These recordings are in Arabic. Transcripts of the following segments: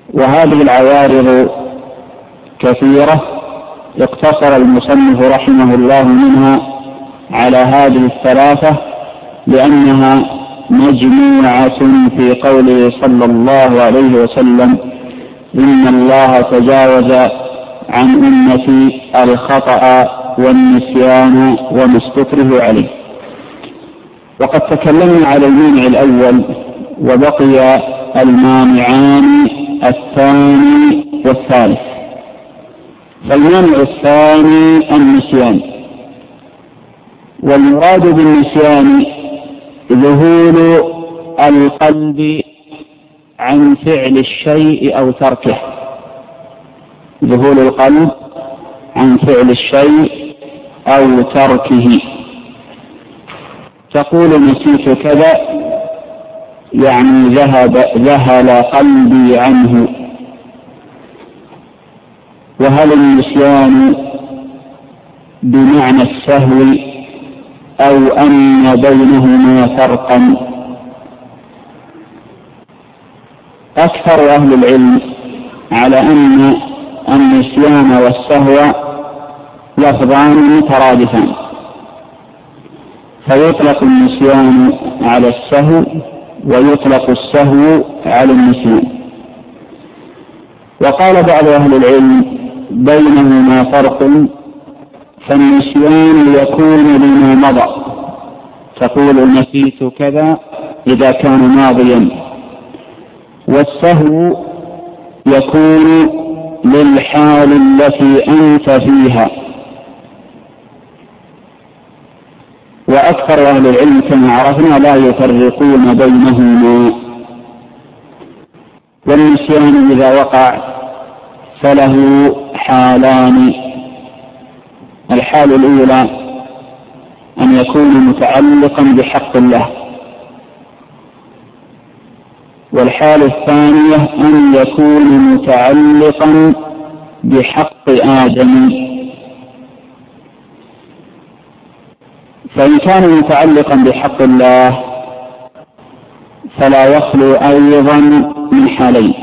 وهذه العوارض كثيرة اقتصر المصنف رحمه الله منها على هذه الثلاثة لأنها مجموعة في قوله صلى الله عليه وسلم: إن الله تجاوز عن أمتي الخطأ والنسيان وما استكره عليه. وقد تكلمنا على المانع الأول، وبقي المانعان الثاني والثالث. فالمانع الثاني النسيان، والمراد بالنسيان ذهول القلب عن فعل الشيء أو تركه، ذهول القلب عن فعل الشيء أو تركه. تقول نسيت كذا، يعني ذهل قلبي عنه. وهل النسيان بمعنى السهو أو أن بينهما فرقا؟ أكثر أهل العلم على أن النسيان والسهو لفظان مترادفان، فيطلق النسيان على السهو ويطلق السهو على النسيان. وقال بعض أهل العلم بينهما فرق، فالنسيان يكون لما مضى، تقول نسيت كذا إذا كان ماضيا، والسهو يكون للحال التي أنت فيها. وأكثر أهل العلم كما عرفنا لا يفرقون بينهما. والنسيان إذا وقع فله حالان: الحال الأولى أن يكون متعلقا بحق الله، والحال الثانية أن يكون متعلقا بحق آدم. فإن كان متعلقا بحق الله فلا يخلو أيضا من حالين: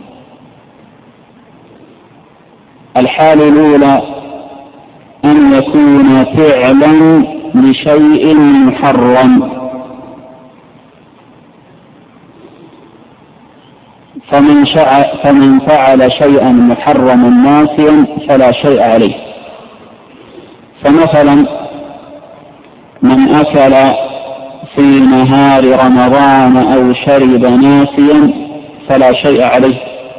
الحال الأولى أن يكون فعلا لشيء محرم، فمن فعل شيئا محرما ناسيا فلا شيء عليه. فمثلا من أكل في نهار رمضان أو شرب ناسيا فلا شيء عليه،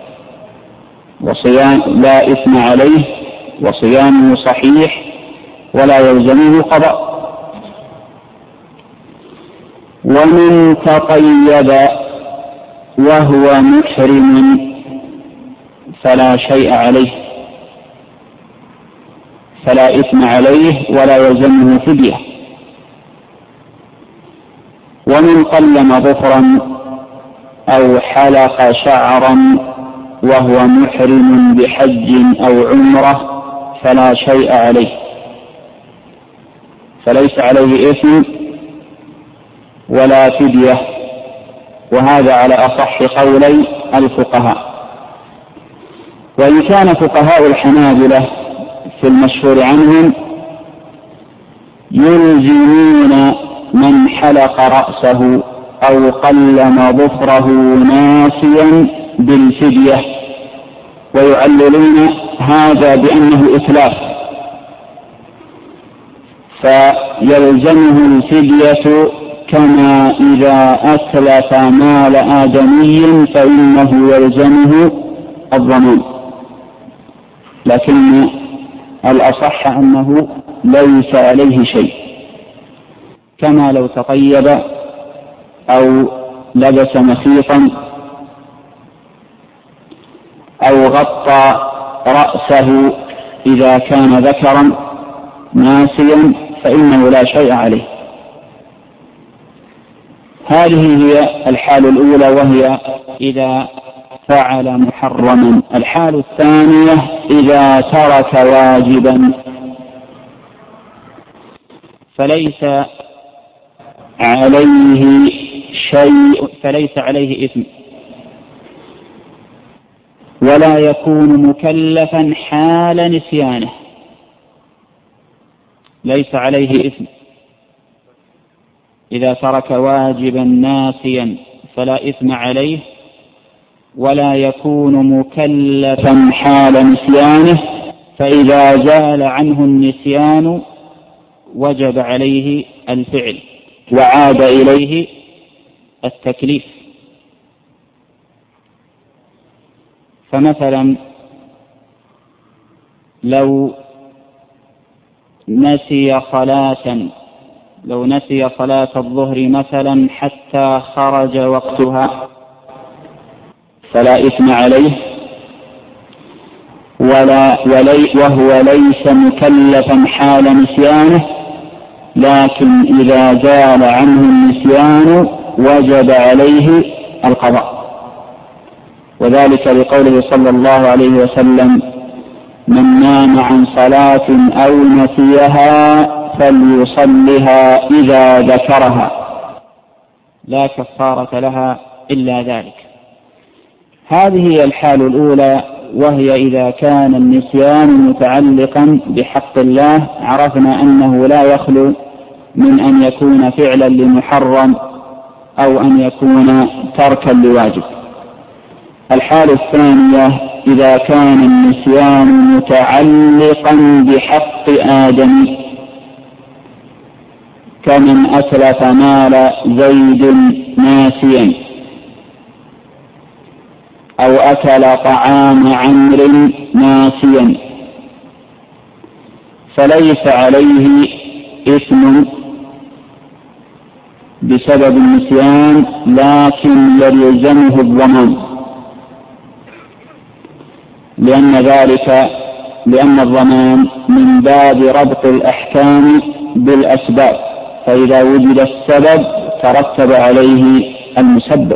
وصيام لا إثم عليه، وصيامه صحيح ولا يلزمه قضاء. ومن تطيب وهو محرم فلا شيء عليه، فلا إثم عليه ولا يلزمه فدية. ومن قلم ظفرا أو حلق شعرا وهو محرم بحج أو عمرة فلا شيء عليه، فليس عليه إثم ولا فدية. وهذا على أصح قولي الفقهاء. وإن كان فقهاء الحنابلة في المشهور عنهم يلزمون من حلق رأسه أو قلم ظفره ناسيا بالفدية، ويعللون هذا بأنه إتلاف، فيلزمه الفدية كما إذا أتلف مال آدمي فإنه يلزمه الضمان. لكن الأصح أنه ليس عليه شيء، كما لو تطيب أو لبس مخيطا أو غطى رأسه إذا كان ذكرا ناسيا فإنه لا شيء عليه. هذه هي الحال الأولى، وهي إذا فعل محرما. الحال الثانية إذا ترك واجبا فليس عليه شيء، فليس عليه إثم. ولا يكون مكلفا حال نسيانه، ليس عليه إثم. إذا ترك واجبا ناسيا فلا إثم عليه، ولا يكون مكلفا حال نسيانه، فإذا زال عنه النسيان وجب عليه الفعل وعاد إليه التكليف. فمثلا لو نسي صلاة الظهر مثلا حتى خرج وقتها فلا إثم عليه، وهو ليس مكلفا حال نسيانه، لكن إذا زال عنه النسيان وجب عليه القضاء. وذلك لقوله صلى الله عليه وسلم: من نام عن صلاة أو نسيها فليصلها إذا ذكرها، لا كفارة لها إلا ذلك. هذه هي الحال الأولى، وهي إذا كان النسيان متعلقا بحق الله، عرفنا أنه لا يخلو من أن يكون فعلا لمحرم أو أن يكون تركا لواجب. الحال الثانية إذا كان النسيان متعلقا بحق آدم، كمن أتلف مال زيد ناسيا، أو أكل طعام عمرو ناسيا، فليس عليه إثم بسبب النسيان، لكن يلزمه الضمان، لأن الضمان من باب ربط الأحكام بالأسباب، فإذا وجد السبب ترتب عليه المسبب.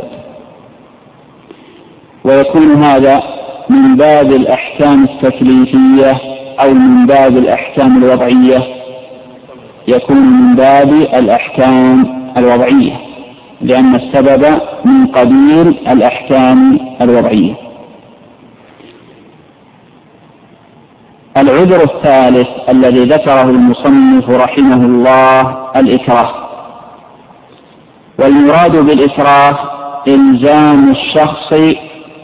ويكون هذا من باب الأحكام التكليفية أو من باب الأحكام الوضعية، يكون من باب الأحكام الوضعية، لأن السبب من قبيل الأحكام الوضعية. العذر الثالث الذي ذكره المصنف رحمه الله الإكراه. والمراد بالإكراه إلزام الشخص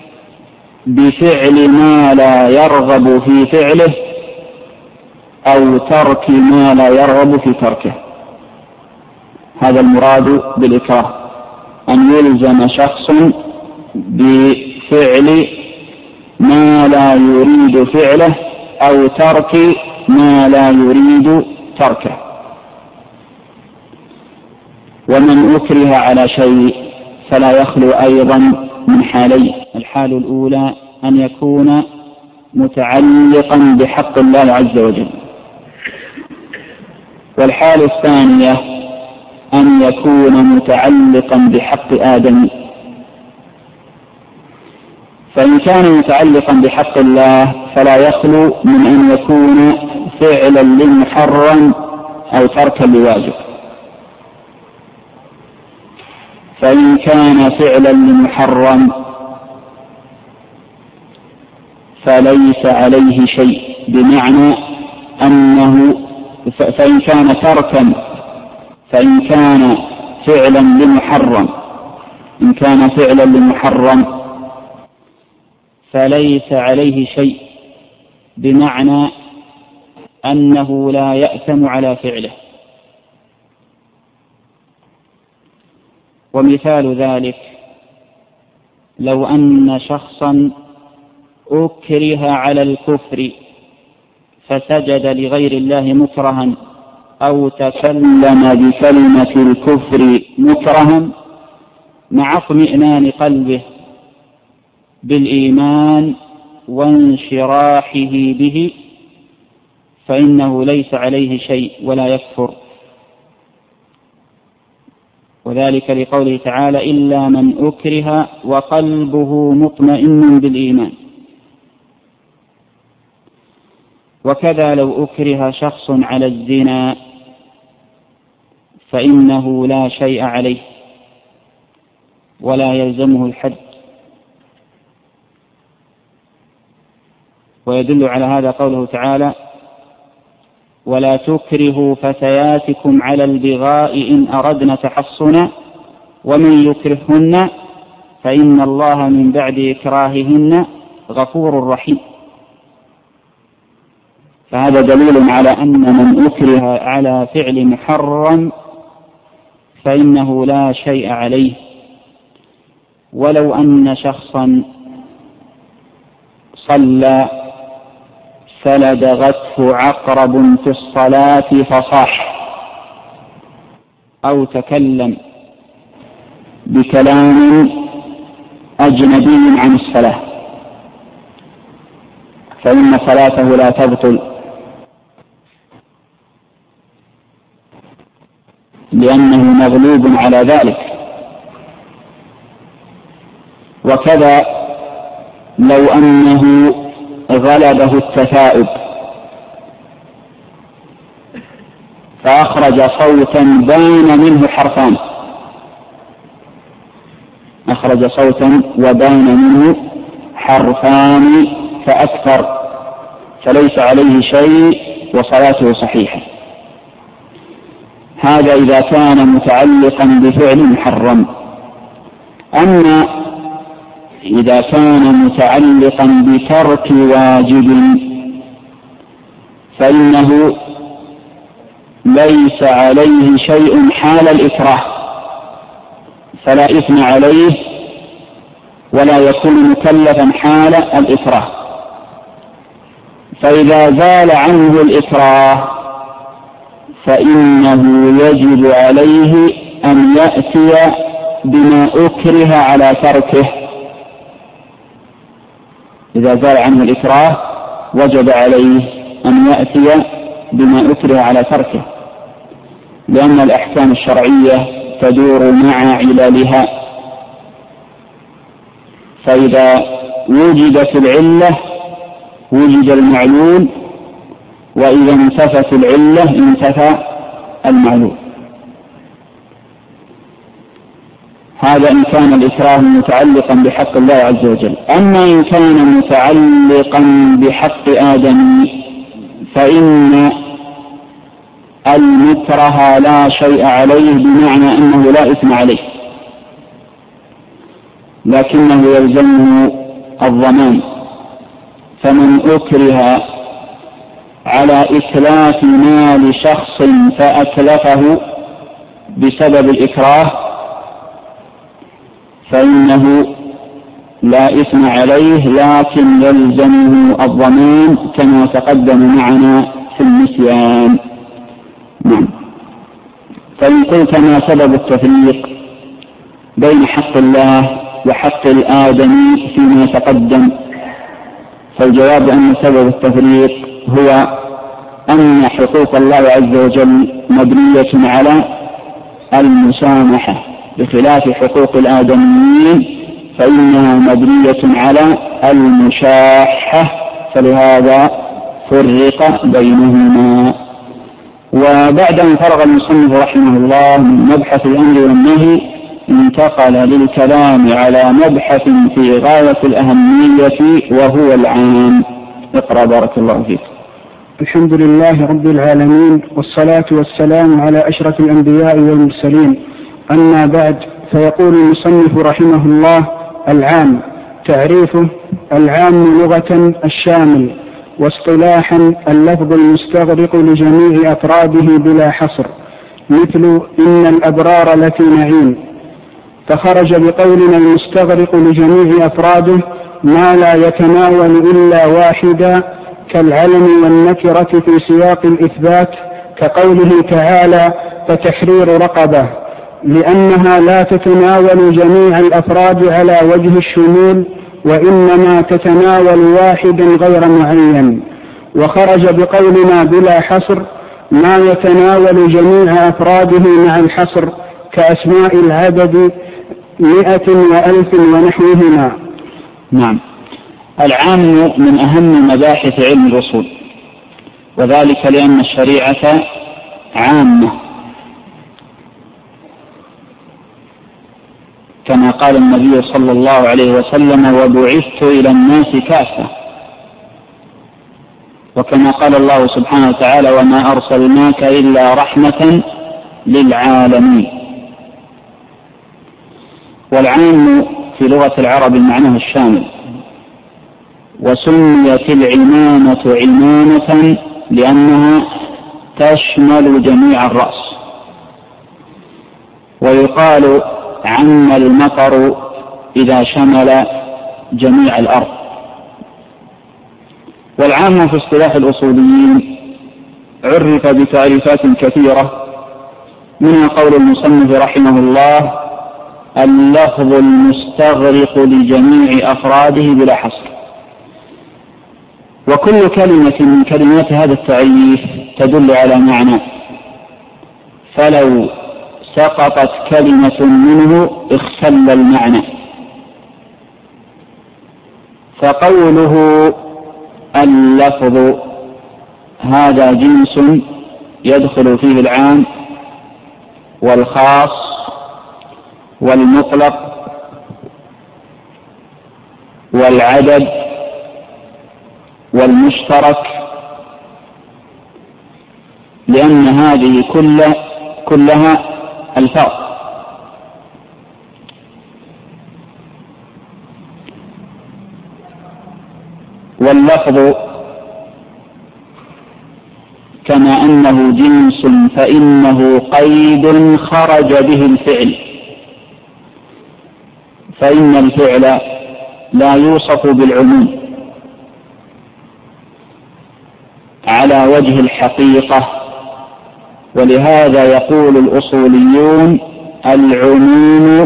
بفعل ما لا يرغب في فعله أو ترك ما لا يرغب في تركه. هذا المراد بالإكراه، أن يلزم شخص بفعل ما لا يريد فعله أو ترك ما لا يريد تركه. ومن أكره على شيء فلا يخلو أيضا من حالين: الحال الأولى أن يكون متعلقا بحق الله عز وجل، والحال الثانية أن يكون متعلقا بحق آدم. فإن كان متعلقا بحق الله فلا يخلو من أن يكون فعلا للمحرم أو تركا لواجب. فإن كان فعلا للمحرم فليس عليه شيء، بمعنى أنه فإن كان تركا، فإن كان فعلا لمحرم فليس عليه شيء، بمعنى أنه لا يأثم على فعله. ومثال ذلك لو أن شخصا أكره على الكفر فسجد لغير الله مكرها، أو تكلم بكلمة الكفر مكرها مع اطمئنان قلبه بالإيمان وانشراحه به، فإنه ليس عليه شيء ولا يكفر. وذلك لقوله تعالى: إلا من أكره وقلبه مطمئن بالإيمان. وكذا لو أكره شخص على الزنا فإنه لا شيء عليه ولا يلزمه الحد، ويدل على هذا قوله تعالى: ولا تكرهوا فتياتكم على البغاء إن أردنا تحصنا ومن يكرهن فإن الله من بعد إكراههن غفور رحيم. فهذا دليل على أن من أكره على فعل محرم فإنه لا شيء عليه، ولو أن شخصا صلى فلدغته عقرب في الصلاة فصاح، أو تكلم بكلام أجنبي عن الصلاة، فإن صلاته لا تبطل، لأنه مغلوب على ذلك. وكذا لو أنه غلبه التثاؤب فأخرج صوتا بان منه حرفان، أخرج صوتا وبان منه حرفان فأكثر، فليس عليه شيء وصلاته صحيحة. هذا إذا كان متعلقا بفعل محرم. أما إذا كان متعلقا بترك واجب فإنه ليس عليه شيء حال الإكراه، فلا إثم عليه ولا يكون مكلفا حال الإكراه. فإذا زال عنه الإكراه فإنه يجب عليه أن يأتي بما أكره على تركه. إذا زال عنه الإكراه وجب عليه أن يأتي بما أكره على تركه، لأن الأحكام الشرعية تدور مع عللها، فإذا وجدت العلة وجد المعلول، وإذا انتفت العلة انتفى المعلول. هذا إن كان الإكراه متعلقا بحق الله عز وجل. أما إن كان متعلقا بحق آدم فإن المكره لا شيء عليه، بمعنى أنه لا إثم عليه، لكنه يلزمه الضمان. فمن أكره على إتلاف مال شخص فأتلفه بسبب الإكراه فإنه لا إثم عليه، لكن يلزمه الضمان كما تقدم معنا في النسيان. نعم. فإن قلت ما سبب التفريق بين حق الله وحق الآدمي فيما تقدم، فالجواب أن سبب التفريق هو أن حقوق الله عز وجل مبنية على المسامحة، بخلاف حقوق الآدميين فإنها مبنية على المشاحة، فلهذا فرق بينهما. وبعد أن فرغ المصنف رحمه الله من مبحث الأمر والنهي انتقل للكلام على مبحث في غاية الأهمية وهو العام. اقرأ بارك الله فيك. الحمد لله رب العالمين، والصلاة والسلام على أشرف الأنبياء والمرسلين. أما بعد، فيقول المصنف رحمه الله: العام. تعريفه: العام لغة الشامل، واصطلاحا اللفظ المستغرق لجميع أفراده بلا حصر، مثل إن الأبرار لفي نعيم. فخرج بقولنا المستغرق لجميع أفراده ما لا يتناول إلا واحدا، كالعلم والنكرة في سياق الإثبات، كقوله تعالى: فتحرير رقبة، لأنها لا تتناول جميع الأفراد على وجه الشمول، وإنما تتناول واحدا غير معين. وخرج بقولنا بلا حصر ما يتناول جميع أفراده مع الحصر، كأسماء العدد 100 و1000 ونحوهما. نعم. العام من أهم مباحث علم الأصول، وذلك لأن الشريعة عامة، كما قال النبي صلى الله عليه وسلم: وبعثت إلى الناس كافة. وكما قال الله سبحانه وتعالى: وما أرسلناك إلا رحمة للعالمين. والعام في لغة العرب معناه الشامل، وسميت العمامة عمامة لأنها تشمل جميع الرأس. ويقال عم المطر إذا شمل جميع الأرض. والعام في اصطلاح الأصوليين عرف بتعريفات كثيرة، منها قول المصنف رحمه الله: اللفظ المستغرق لجميع أفراده بلا حصر. وكل كلمة من كلمات هذا التعريف تدل على معنى، فلو سقطت كلمة منه اختل المعنى. فقوله اللفظ هذا جنس يدخل فيه العام والخاص والمطلق والعدد والمشترك، لأن هذه كلها ألفاظ. واللفظ كما أنه جنس فإنه قيد خرج به الفعل، فإن الفعل لا يوصف بالعموم على وجه الحقيقة، ولهذا يقول الأصوليون: العموم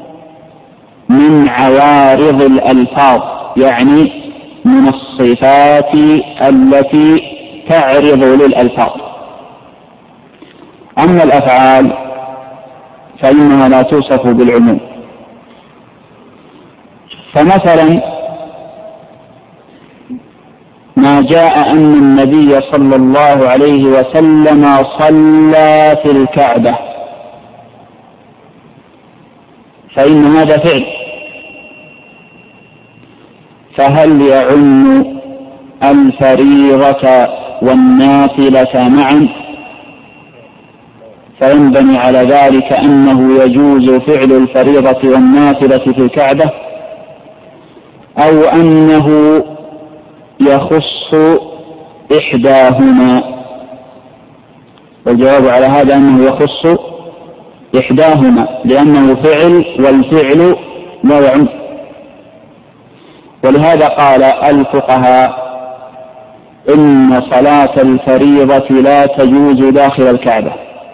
من عوارض الألفاظ، يعني من الصفات التي تعرض للألفاظ. أما الأفعال فإنها لا توصف بالعموم. فمثلا ما جاء أن النبي صلى الله عليه وسلم صلى في الكعبة، فإن هذا فعل، فهل يعم الفريضة والنافلة معا؟ فينبني على ذلك أنه يجوز فعل الفريضة والنافلة في الكعبة، أو أنه يخص إحداهما. والجواب على هذا أنه يخص إحداهما، لأنه فعل والفعل لا يعم. ولهذا قال الفقهاء: إن صلاة الفريضة لا تجوز داخل الكعبة،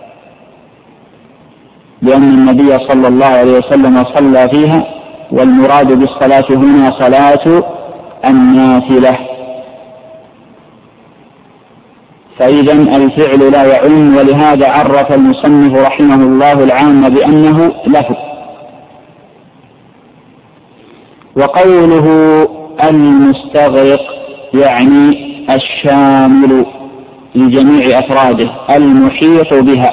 لأن النبي صلى الله عليه وسلم صلى فيها، والمراد بالصلاة هنا صلاة النافلة. فإذا الفعل لا يعم، ولهذا عرف المصنف رحمه الله العام بأنه لفظ. وقوله المستغرق يعني الشامل لجميع أفراده المحيط بها.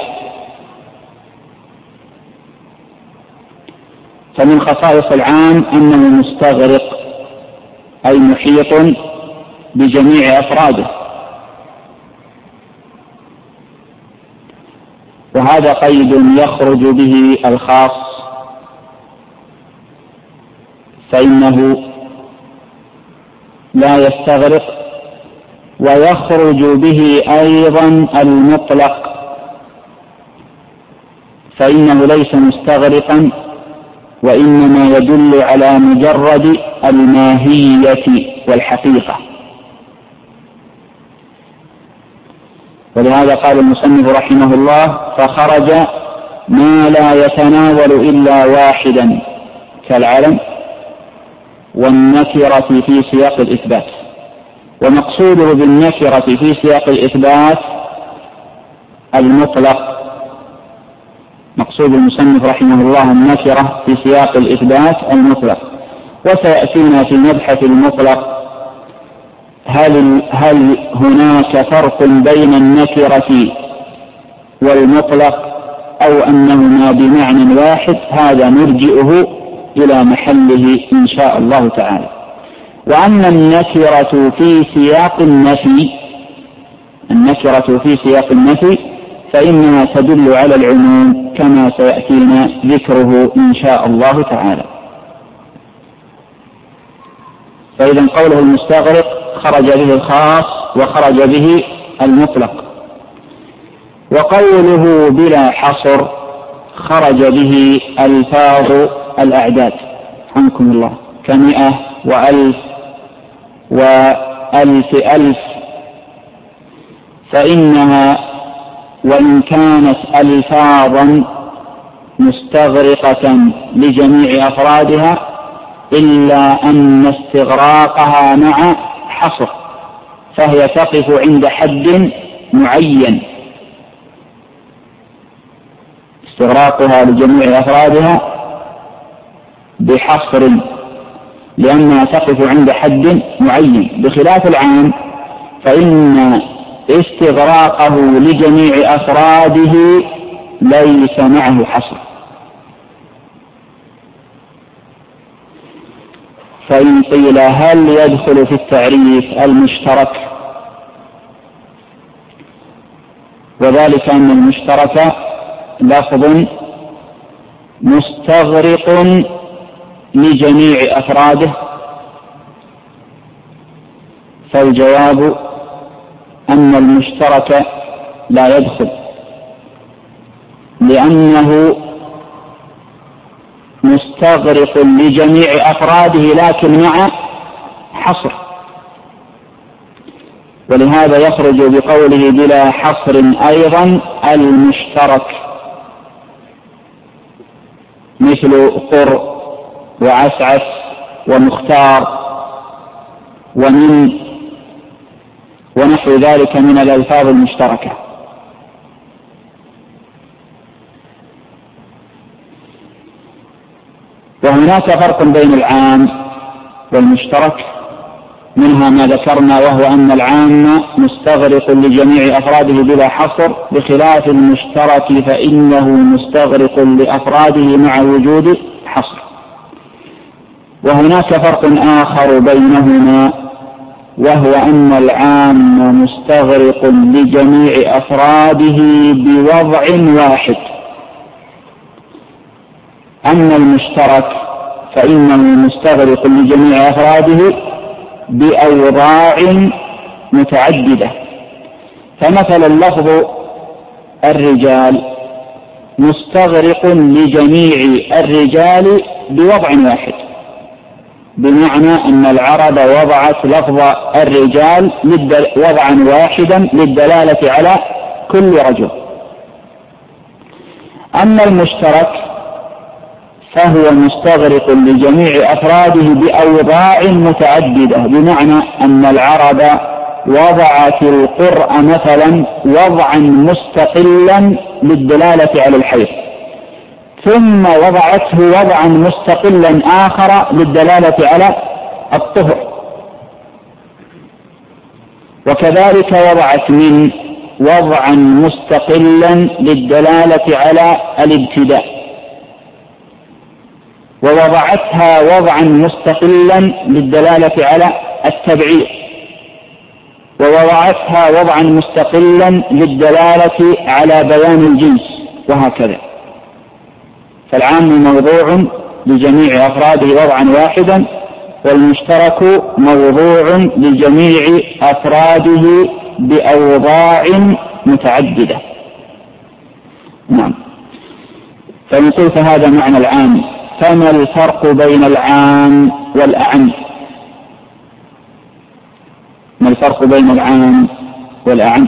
فمن خصائص العام أنه مستغرق أي محيط بجميع أفراده، وهذا قيد يخرج به الخاص، فإنه لا يستغرق، ويخرج به أيضا المطلق، فإنه ليس مستغرقا، وإنما يدل على مجرد الماهية والحقيقة. ولهذا قال المصنف رحمه الله: فخرج ما لا يتناول إلا واحدا كالعلم والنكرة في سياق الإثبات. ومقصوده بالنكرة في سياق الإثبات المطلق. مقصود المصنف رحمه الله النكرة في سياق الإثبات المطلق. وسيأتينا في مبحث المطلق هل هناك فرق بين النكرة والمطلق أو أنهما بمعنى واحد؟ هذا نرجئه إلى محله إن شاء الله تعالى. وأما النكرة في سياق النفي النكرة في سياق النفي فإنها تدل على العموم كما سيأتينا ذكره إن شاء الله تعالى. فإذا قوله المستغرق خرج به الخاص وخرج به المطلق. وقوله بلا حصر خرج به ألفاظ الأعداد حمكم الله كمئة وألف وألف ألف، فإنها وإن كانت ألفاظا مستغرقة لجميع أفرادها إلا أن استغراقها مع حصر، فهي تقف عند حد معين. استغراقها لجميع أفرادها بحصر لأنها تقف عند حد معين، بخلاف العام فإن استغراقه لجميع أفراده ليس معه حصر. فإن قيل هل يدخل في التعريف المشترك؟ وذلك أن المشترك لفظ مستغرق لجميع أفراده، فالجواب أن المشترك لا يدخل، لأنه مستغرق لجميع أفراده لكن مع حصر، ولهذا يخرج بقوله بلا حصر أيضا المشترك، مثل قر وعسعس ومختار ومن ونحو ذلك من الألفاظ المشتركة. وهناك فرق بين العام والمشترك، منها ما ذكرنا وهو أن العام مستغرق لجميع أفراده بلا حصر، بخلاف المشترك فإنه مستغرق لأفراده مع وجود حصر. وهناك فرق آخر بينهما وهو أن العام مستغرق لجميع أفراده بوضع واحد، أما المشترك فإنه مستغرق لجميع أفراده بأوضاع متعددة. فمثلا لفظ الرجال مستغرق لجميع الرجال بوضع واحد، بمعنى أن العرب وضعت لفظ الرجال وضعا واحدا للدلالة على كل رجل. أما المشترك فهو مستغرق لجميع أفراده بأوضاع متعددة، بمعنى أن العرب وضعت القرء مثلا وضعا مستقلا للدلالة على الحيض، ثم وضعته وضعا مستقلا آخر للدلالة على الطهر، وكذلك وضعت من وضعا مستقلا للدلالة على الابتداء، ووضعتها وضعا مستقلا للدلالة على التبعير، ووضعتها وضعا مستقلا للدلالة على بيان الجنس، وهكذا. فالعام موضوع لجميع أفراده وضعا واحدا، والمشترك موضوع لجميع أفراده بأوضاع متعددة. نعم. فنقول فهذا معنى العام. فما الفرق بين العام والأعم؟ ما الفرق بين العام والأعم؟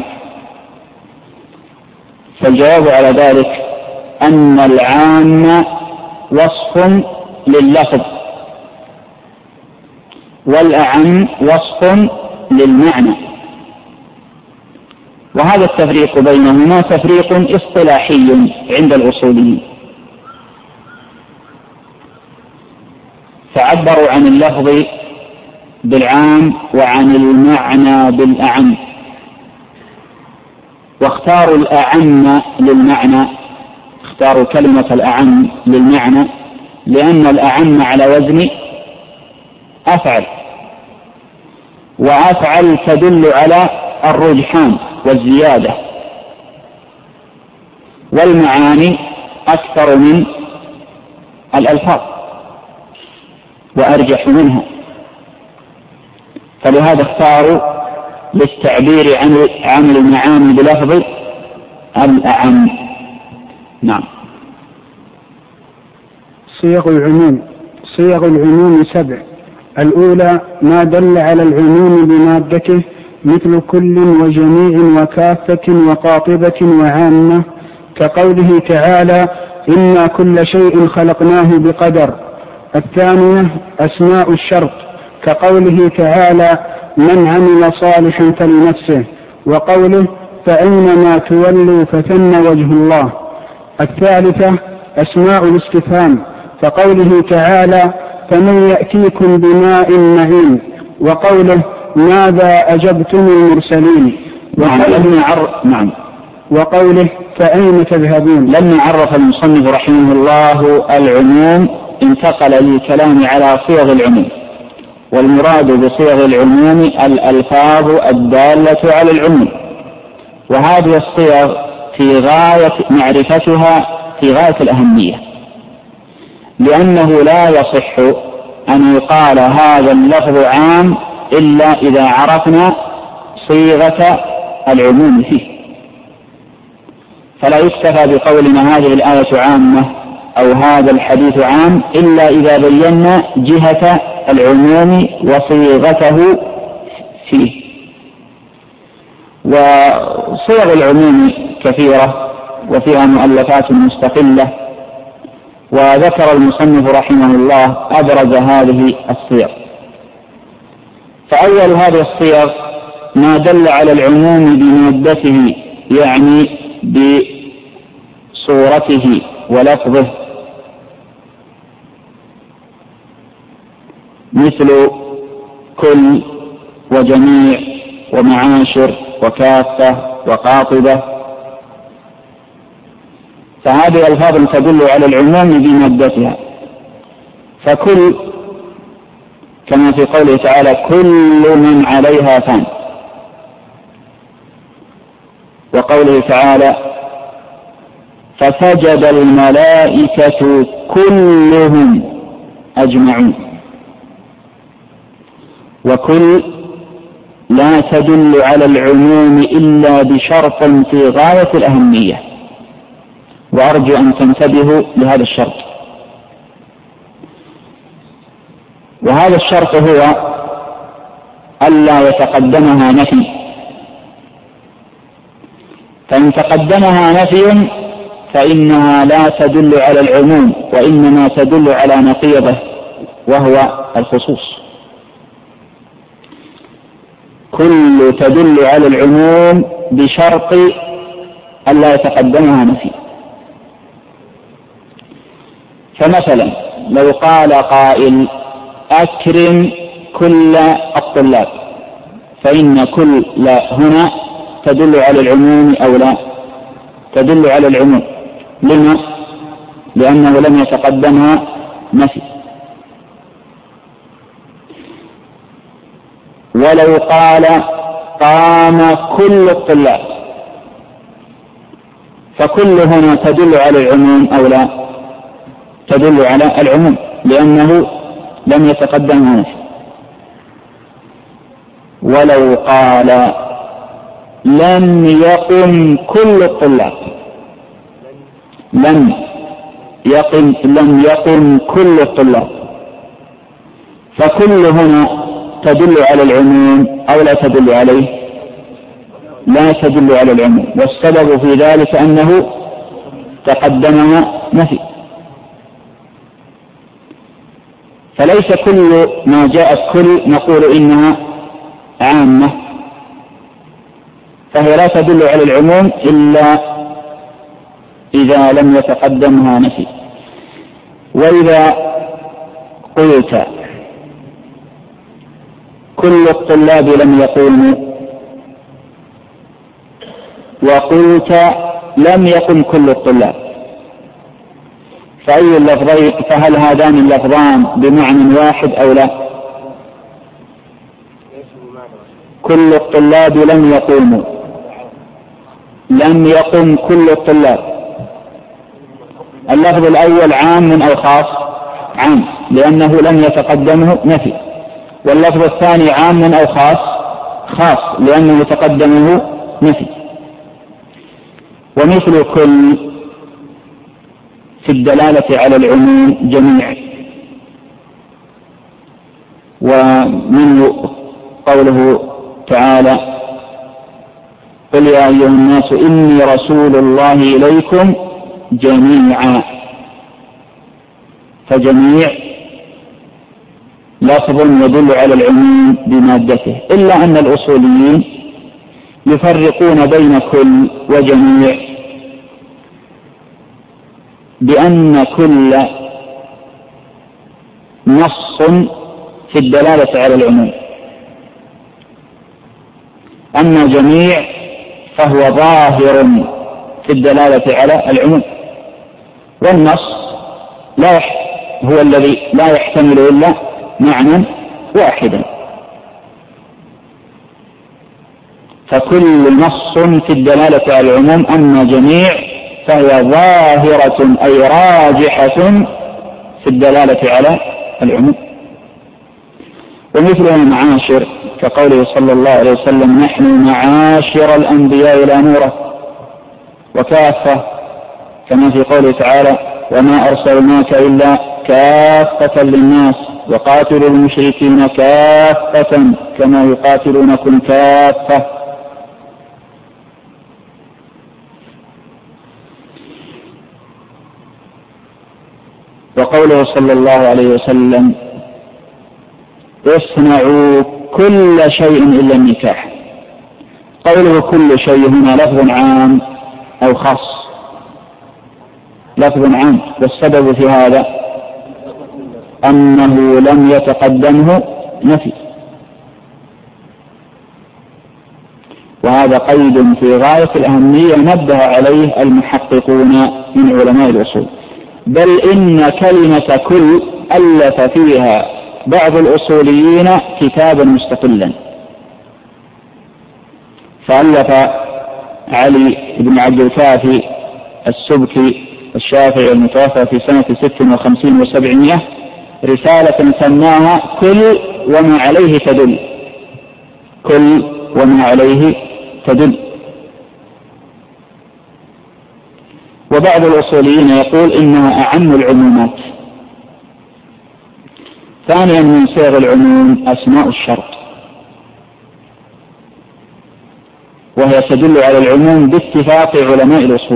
فالجواب على ذلك أن العام وصف لللفظ، والأعم وصف للمعنى، وهذا التفريق بينهما تفريق اصطلاحي عند الأصوليين، فعبروا عن اللفظ بالعام وعن المعنى بالأعم، واختاروا الأعم للمعنى، اختاروا كلمة الأعم للمعنى لأن الأعم على وزن أفعل، وأفعل تدل على الرجحان، والزيادة، والمعاني أكثر من الألفاظ وأرجح منها، فلهذا اختاروا للتعبير عن المعاني بلفظ الأعم. نعم. صيغ العموم 7. الأولى ما دل على العموم بمادته مثل كل وجميع وكافة وقاطبة وعامة، كقوله تعالى إنا كل شيء خلقناه بقدر. الثانية أسماء الشرط، كقوله تعالى من عمل صالحا فلنفسه، وقوله فأينما تولوا فثم وجه الله. الثالثة أسماء الاستفهام، كقوله تعالى فمن يأتيكم بماء معين، وقوله ماذا أجبتم المرسلين، وقوله فأين تذهبون. لما عرف المصنف رحمه الله العموم انتقل للكلام على صيغ العموم، والمراد بصيغ العموم الألفاظ الدالة على العموم، وهذه الصيغ في غاية معرفتها في غاية الأهمية، لأنه لا يصح أن يقال هذا اللفظ عام إلا إذا عرفنا صيغة العموم فيه، فلا يكتفى بقولنا هذه الآية عامة أو هذا الحديث عام إلا إذا بينا جهة العموم وصيغته فيه. وصيغ العموم كثيرة وفيها مؤلفات مستقلة، وذكر المصنف رحمه الله أبرز هذه الصيغ. فأول هذه الصيغ ما دل على العموم بمادته، يعني بصورته ولفظه، مثل كل وجميع ومعاشر وكافة وقاطبة، فهذه ألفاظ تدل على العموم بمادتها. فكل كما في قوله تعالى كل من عليها فان، وقوله تعالى فسجد الملائكة كلهم أجمعون. وكل لا تدل على العموم إلا بشرط في غاية الأهمية، وأرجو أن تنتبهوا لهذا الشرط. وهذا الشرط هو ألا يتقدمها نفي، فإن تقدمها نفي فإنها لا تدل على العموم، وإنما تدل على نقيضه وهو الخصوص. كل تدل على العموم بشرط ألا يتقدمها نفي. فمثلا لو قال قائل أكرم كل الطلاب، فإن كل هنا تدل على العموم أو لا؟ تدل على العموم. لما؟ لأنه لم يتقدمها نفي. ولو قال قام كل الطلاب، فكل هنا تدل على العموم أو لا؟ تدل على العموم لأنه لم يتقدمها نفي. ولو قال لم يقم كل الطلاب، لم يقم كل الطلاب، فكل هنا تدل على العموم أو لا تدل عليه؟ لا تدل على العموم، والسبب في ذلك أنه تقدمها نفي. فليس كل ما جاءت كل نقول إنها عامة، فهي لا تدل على العموم إلا إذا لم يتقدمها نفي. وإذا قلت كل الطلاب لم يقوموا، وقلت لم يقم كل الطلاب، فأي اللفظين؟ فهل هذان اللفظان بمعنى واحد أو لا؟ كل الطلاب لم يقوموا لم يقم كل الطلاب. اللفظ الأول عام أو خاص؟ عام، لأنه لم يتقدمه نفي. واللفظ الثاني عام أو خاص؟ خاص، لأنه تقدمه نفي. ومثل كل في الدلالة على العموم جميع. ومنه قوله تعالى: قل يا أيها الناس إني رسول الله إليكم جميعا. فجميع لفظ يدل على العموم بمادته، إلا أن الأصوليين يفرقون بين كل وجميع بأن كل نص في الدلالة على العموم، أما جميع فهو ظاهر في الدلالة على العموم، والنص هو الذي لا يحتمل إلا معنى واحدا. فكل نص في الدلالة على العموم، أما جميع فهي ظاهرة أي راجحة في الدلالة على العموم. ومثلها معاشر، كقوله صلى الله عليه وسلم: نحن معاشر الأنبياء لا نورث. وكافة، كما في قوله تعالى: وما أرسلناك إلا كافة للناس وقاتلوا المشركين كافة كما يقاتلونكم كافة. وقوله صلى الله عليه وسلم: اصنعوا كل شيء إلا النكاح. قوله كل شيء هنا لفظ عام أو خاص؟ لفظ عام، والسبب في هذا أنه لم يتقدمه نفي، وهذا قيد في غاية الأهمية نبه عليه المحققون من علماء الأصول. بل إن كلمة كل ألف فيها بعض الأصوليين كتابا مستقلا، فألف علي بن عبد الكافي السبكي الشافعي المتوفى في سنة 56 و700 رسالة سماها كل وما عليه تدل. كل وما عليه تدل. وبعض الأصوليين يقول إنها أعم العمومات. ثانيا من صيغ العموم أسماء الشرط، وهي تدل على العموم باتفاق علماء الأصول.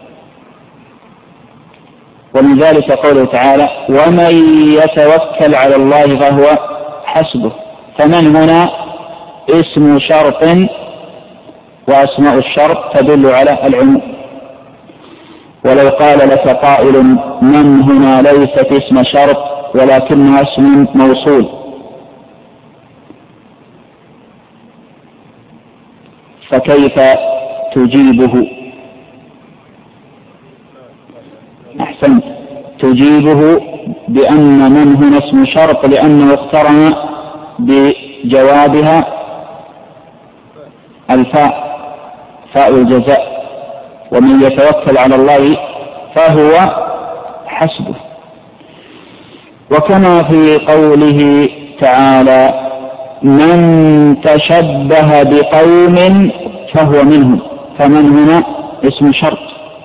ومن ذلك قوله تعالى: ومن يتوكل على الله فهو حسبه. فمن هنا اسم شرط، وأسماء الشرط تدل على العموم. ولو قال لك قائل: من هنا ليست اسم شرط ولكنها اسم موصول، فكيف تجيبه؟ أحسنت، تجيبه بأن من هنا اسم شرط لأنه اقترن بجوابها الفاء، فاء الجزاء. ومن يتوكل على الله فهو حسبه. وكما في قوله تعالى: من تشبه بقوم فهو منهم. فمن هنا اسم شرط،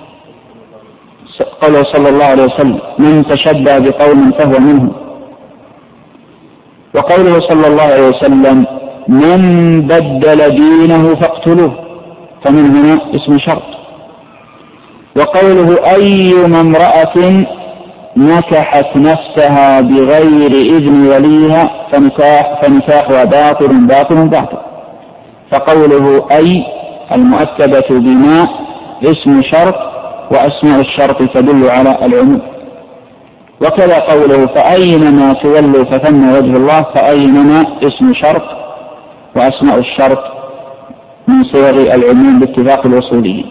قال صلى الله عليه وسلم: من تشبه بقوم فهو منهم. وقوله صلى الله عليه وسلم: من بدل دينه فاقتلوه. فمن هنا اسم شرط. وقوله: أيما امرأة نكحت نفسها بغير إذن وليها فنكاحها باطل. فقوله أي المؤكدة بما اسم شرط، وأسماء الشرط تدل على العموم. وكذا قوله: فأينما تولوا فثم وجه الله. فأينما اسم شرط، وأسماء الشرط من صيغ العموم باتفاق الأصوليين.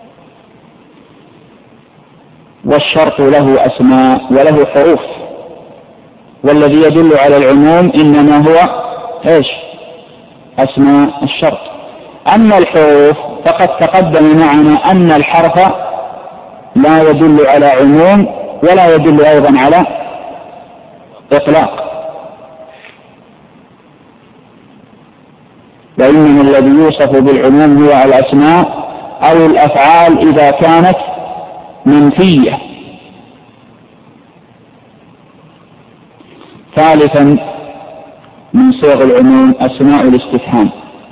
والشرط له أسماء وله حروف، والذي يدل على العموم إنما هو أسماء الشرط. أما الحروف فقد تقدم معنا أن الحرف لا يدل على عموم ولا يدل أيضا على إطلاق، وإنما الذي يوصف بالعموم هو الأسماء أو الأفعال إذا كانت منفية. ثالثا من صيغ العموم أسماء الاستفهام،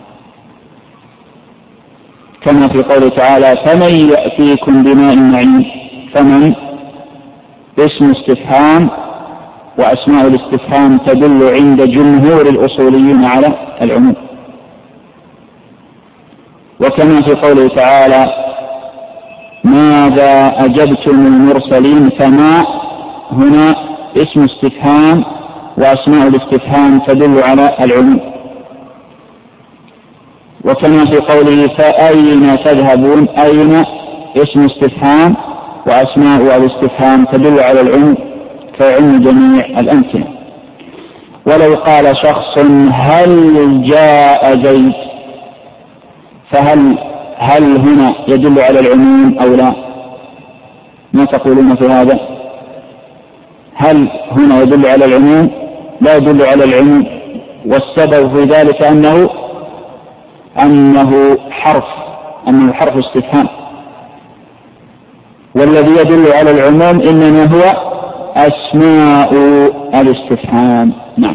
كما في قوله تعالى فمن يأتيكم بماء معين. فمن اسم استفهام، وأسماء الاستفهام تدل عند جمهور الأصوليين على العموم. وكما في قوله تعالى ماذا أجبتم المرسلين، فما هنا اسم استفهام وأسماء الاستفهام تدل على العموم. وكما في قوله فأين تذهبون، أين اسم استفهام وأسماء الاستفهام تدل على العموم فيعم جميع الأمثلة. ولو قال شخص هل جاء زيد، فهل هنا يدل على العموم أو لا؟ ما تقولون في هذا؟ هل هنا يدل على العموم؟ لا يدل على العموم، والسبب في ذلك أنه حرف استفهام، والذي يدل على العموم إنما هو أسماء الاستفهام. نعم.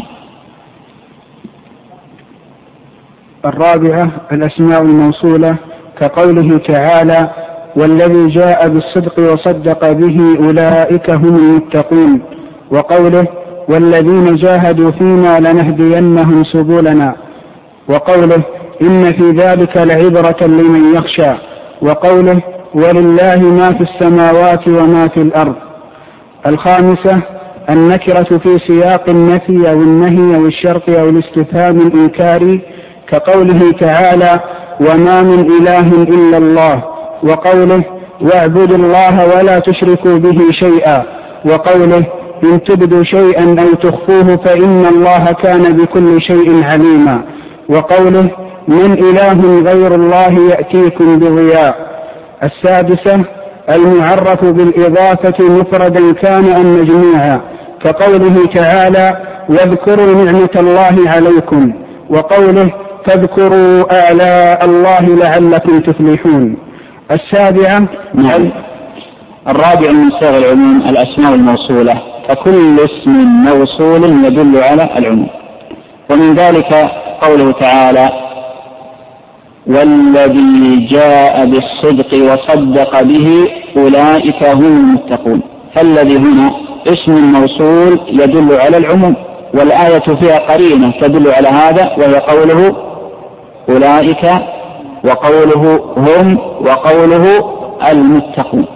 الرابعة الأسماء الموصولة، كقوله تعالى والذي جاء بالصدق وصدق به أولئك هم المتقون، وقوله والذين جاهدوا فينا لنهدينهم سبلنا، وقوله إن في ذلك لعبرة لمن يخشى، وقوله ولله ما في السماوات وما في الأرض. الخامسة النكرة في سياق النفي أو النهي أو الشرط أو الاستفهام الإنكاري، كقوله تعالى وما من إله إلا الله، وقوله واعبدوا الله ولا تشركوا به شيئا، وقوله إن تبدوا شيئا أو تخفوه فإن الله كان بكل شيء عليما، وقوله من إله غير الله يأتيكم بضياء. السادسة المعرف بالإضافة مفردا كان أم مجموعا، كقوله تعالى واذكروا نعمة الله عليكم، وقوله فاذكروا آلاء الله لعلكم تفلحون. السابعة الرابع من صيغ العموم الأسماء الموصولة، فكل اسم موصول يدل على العموم، ومن ذلك قوله تعالى والذي جاء بالصدق وصدق به أولئك هم المتقون. فالذي هنا اسم موصول يدل على العموم، والآية فيها قرينة تدل على هذا، وهي قوله أولئك وقوله هم وقوله المتقون.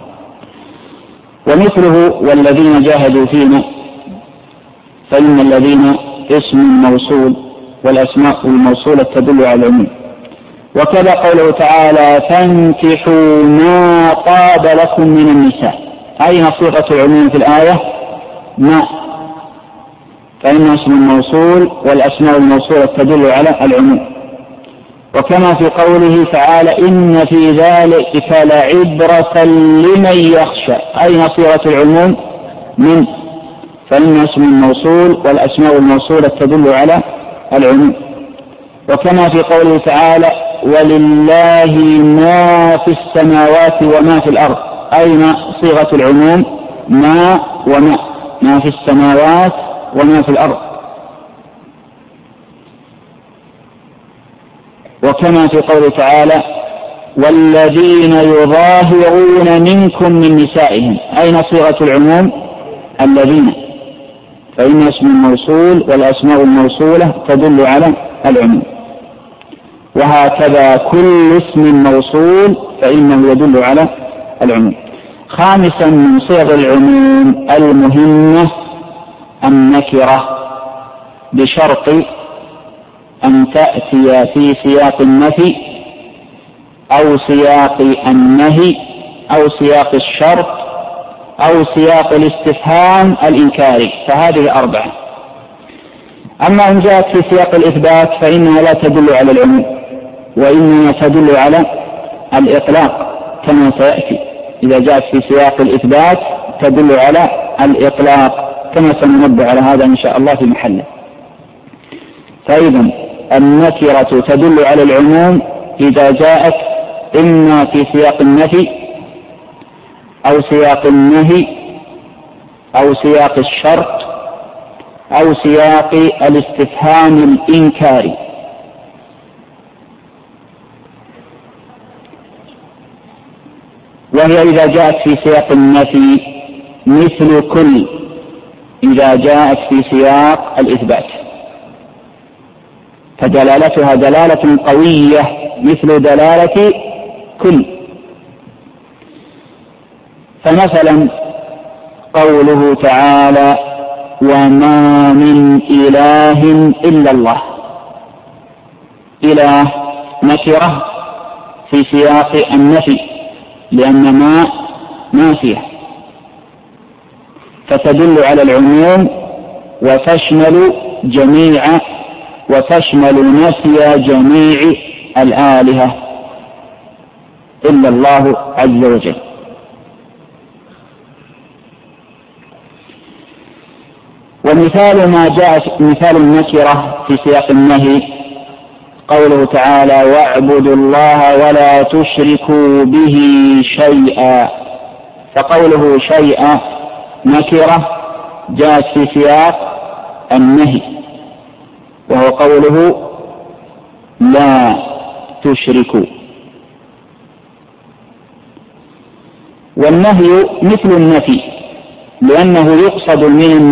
ومثله والذين جاهدوا فينا، فإن الذين اسم موصول والأسماء الموصولة تدل على العموم. وكذا قوله تعالى فانكحوا ما طاب لكم من النساء، أين صيغة العموم في الآية؟ ما، فإنه اسم موصول والأسماء الموصولة تدل على العموم. وكما في قوله تعالى إن في ذلك لعبرة لمن يخشى، أين صيغة العموم؟ من، فإنه اسم موصول والأسماء الموصولة تدل على العموم. وكما في قوله تعالى ولله ما في السماوات وما في الأرض، أين صيغة العموم؟ ما وما، ما في السماوات وما في الأرض. وكما في قوله تعالى والذين يظاهرون منكم من نسائهم، أين صيغة العموم؟ الذين، فإن اسم الموصول والأسماء الموصولة تدل على العموم. وهكذا كل اسم موصول فإنه يدل على العموم. خامسا من صيغ العموم المهمة النكرة، بشرط أن تأتي في سياق النفي أو سياق النهي أو سياق الشرط أو سياق الاستفهام الإنكاري، فهذه أربعة. أما إن جاءت في سياق الإثبات فإنها لا تدل على العموم، وإنما تدل على الإطلاق كما سيأتي. إذا جاءت في سياق الإثبات تدل على الإطلاق كما سننبه على هذا إن شاء الله في محله. فإذا النكرة تدل على العموم إذا جاءت إما في سياق النفي أو سياق النهي أو سياق الشرط أو سياق الاستفهام الإنكاري. وهي إذا جاءت في سياق النفي مثل كل إذا جاءت في سياق الإثبات، فدلالتها دلالة قوية مثل دلالة كل. فمثلا قوله تعالى وما من إله إلا الله، إله نكرة في سياق النفي لأن ما نافية، فتدل على العموم وتشمل نفي جميع الآلهة إلا الله عز وجل. ومثال ما جاء مثال النكرة في سياق النهي قوله تعالى واعبدوا الله ولا تشركوا به شيئا، فقوله شيئا نكرة جاءت في سياق النهي وهو قوله لا تشركوا. والنهي مثل النفي لأنه يقصد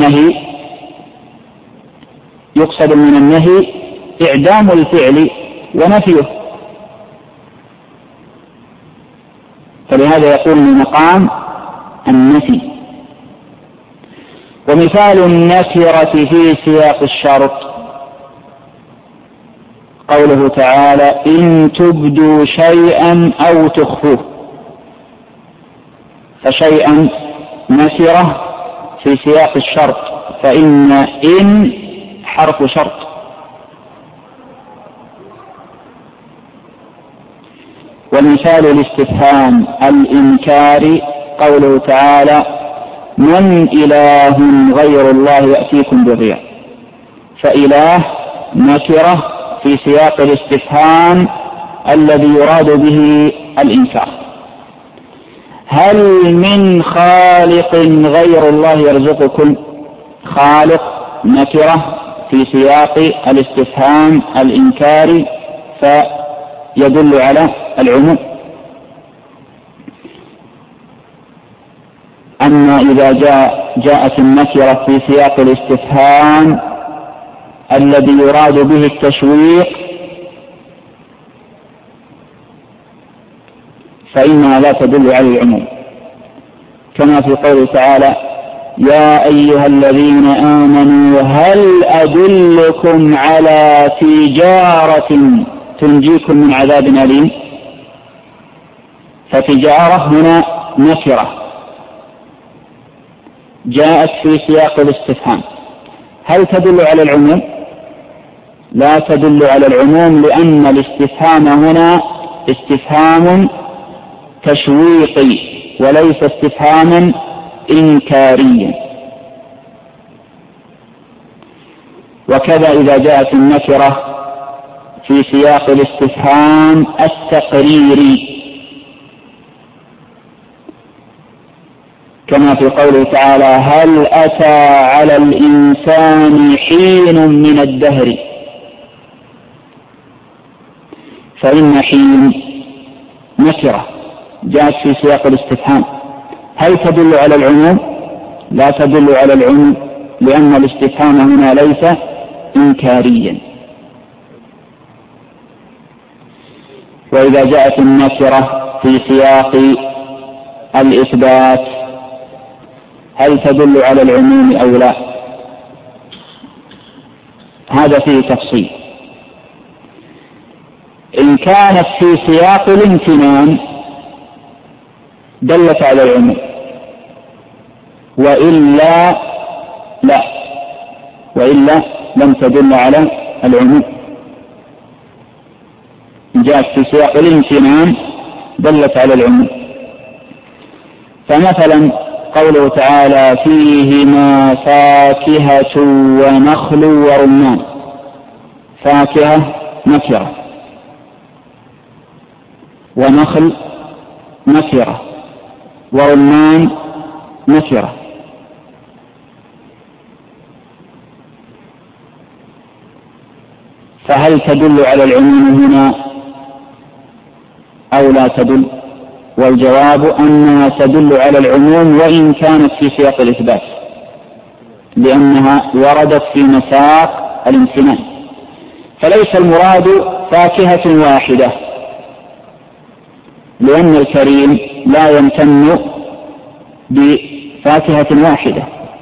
من النهي إعدام الفعل ونفيه، فلهذا يقول من مقام النفي. ومثال النكرة في سياق الشرط قوله تعالى إن تبدوا شيئا أو تخفوه، فشيئا نكرة في سياق الشرط، فإن إن حرف شرط. ومثال الاستفهام الإنكاري قوله تعالى من إله غير الله يأتيكم بضياء، فإله نكرة في سياق الاستفهام الذي يراد به الإنكار. هل من خالق غير الله يرزقكم، خالق نكرة في سياق الاستفهام الإنكاري فيدل على العموم. أما إذا جاءت النكرة في سياق الاستفهام الذي يراد به التشويق فإنها لا تدل على العموم، كما في قوله تعالى يا أيها الذين آمنوا هل أدلكم على تجارة تنجيكم من عذاب أليم، فتجارة هنا نكرة جاءت في سياق الاستفهام، هل تدل على العموم؟ لا تدل على العموم، لأن الاستفهام هنا استفهام تشويقي وليس استفهاما إنكاريا. وكذا إذا جاءت النكرة في سياق الاستفهام التقريري كما في قوله تعالى هل أتى على الإنسان حين من الدهر، فإن حين نكرة جاءت في سياق الاستفهام، هل تدل على العموم؟ لا تدل على العموم، لأن الاستفهام هنا ليس إنكاريا. وإذا جاءت النكرة في سياق الإثبات هل تدل على العموم أو لا؟ هذا فيه تفصيل. إن كانت في سياق الامتنان دلت على العموم، وإلا لا، وإلا لم تدل على العموم. جاءت في سياق الامتنان دلت على العموم. فمثلا قوله تعالى فيهما فاكهة ونخل ورمان، فاكهة نكرة، ونخل نكرة، ورمان نكرة. فهل تدل على العموم هنا أو لا تدل؟ والجواب أنها تدل على العموم وإن كانت في سياق الإثبات، لأنها وردت في مساق الامتنان. فليس المراد فاكهة واحدة، لأن الكريم لا يمتن بفاكهة واحدة.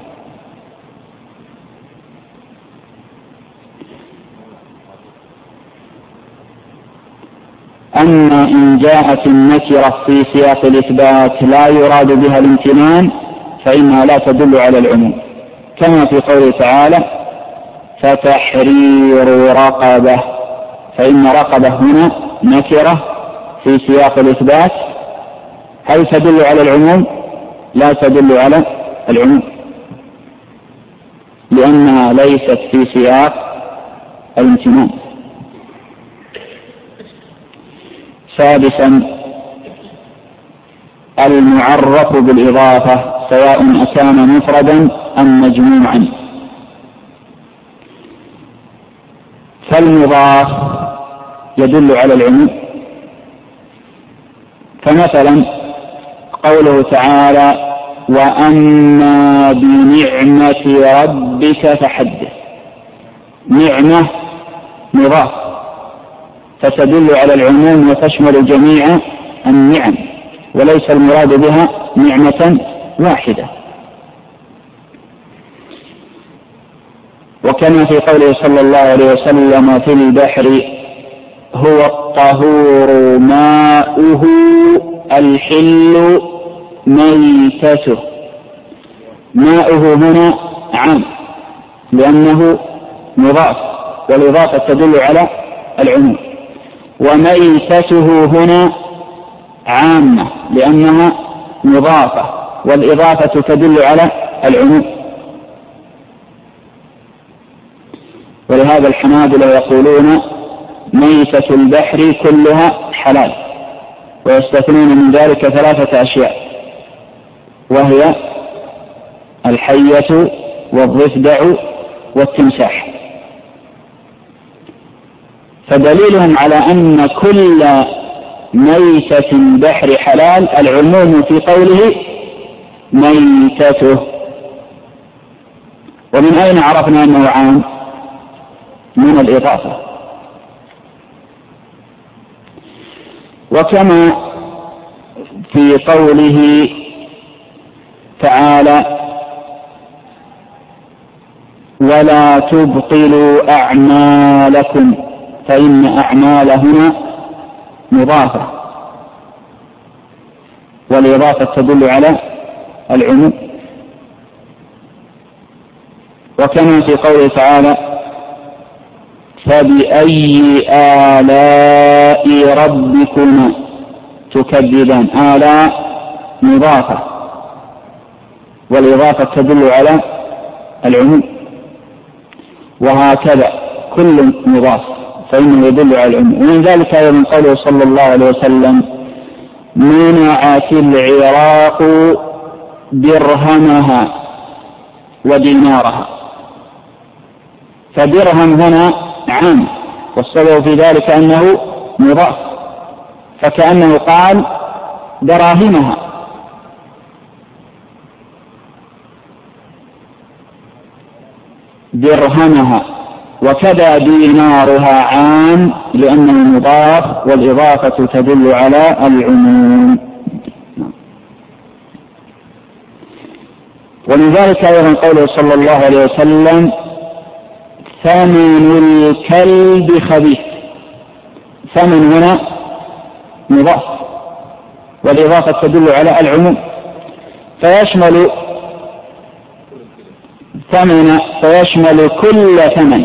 أما إن جاءت النكرة في سياق الإثبات لا يراد بها الامتنان فإنها لا تدل على العموم، كما في قوله تعالى فتحرير رقبة، فإن رقبة هنا نكرة في سياق الإثبات، هل تدل على العموم؟ لا تدل على العموم، لأنها ليست في سياق الامتنان. سادسا المعرف بالإضافة سواء أكان مفردا أم مجموعا. فالمضاف يدل على العموم، فمثلا قوله تعالى وأما بنعمة ربك فحدث، نعمة مضاف فتدل على العموم وتشمل جميع النعم، وليس المراد بها نعمة واحدة. وكما في قوله صلى الله عليه وسلم في البحر هو الطهور ماؤه الحل ميتته، ماؤه هنا عام لأنه مضاف، والإضافة تدل على العموم، وميتته هنا عامة لأنها مضافة، والإضافة تدل على العموم. ولهذا الحنابلة يقولون ميتة البحر كلها حلال، ويستثنون من ذلك 3 أشياء، وهي الحية والضفدع والتمساح. فدليلهم على أن كل ميتة البحر حلال العموم في قوله ميتته. ومن أين عرفنا أنه عام؟ من الإضافة. وكما في قوله تعالى ولا تبطلوا أعمالكم، فإن أعمال هنا مضافة، والإضافة تدل على العموم. وكما في قوله تعالى فبأي آلاء ربكما تكذبان، آلاء مضافة، والإضافة تدل على العموم. وهكذا كل مضاف فإنه يدل على العموم. ومن ذلك أيضا قوله صلى الله عليه وسلم منعت العراق درهمها ودينارها، فدرهم هنا عام، والسبب في ذلك أنه مضاف، فكأنه قال دراهمها. درهمها، وكذا دينارها عام لأنه مضاف، والإضافة تدل على العموم. ومن ذلك أيضا قوله صلى الله عليه وسلم ثمن الكلب خبيث، ثمن هنا مضاف، والإضافة تدل على العموم، فيشمل كل ثمن،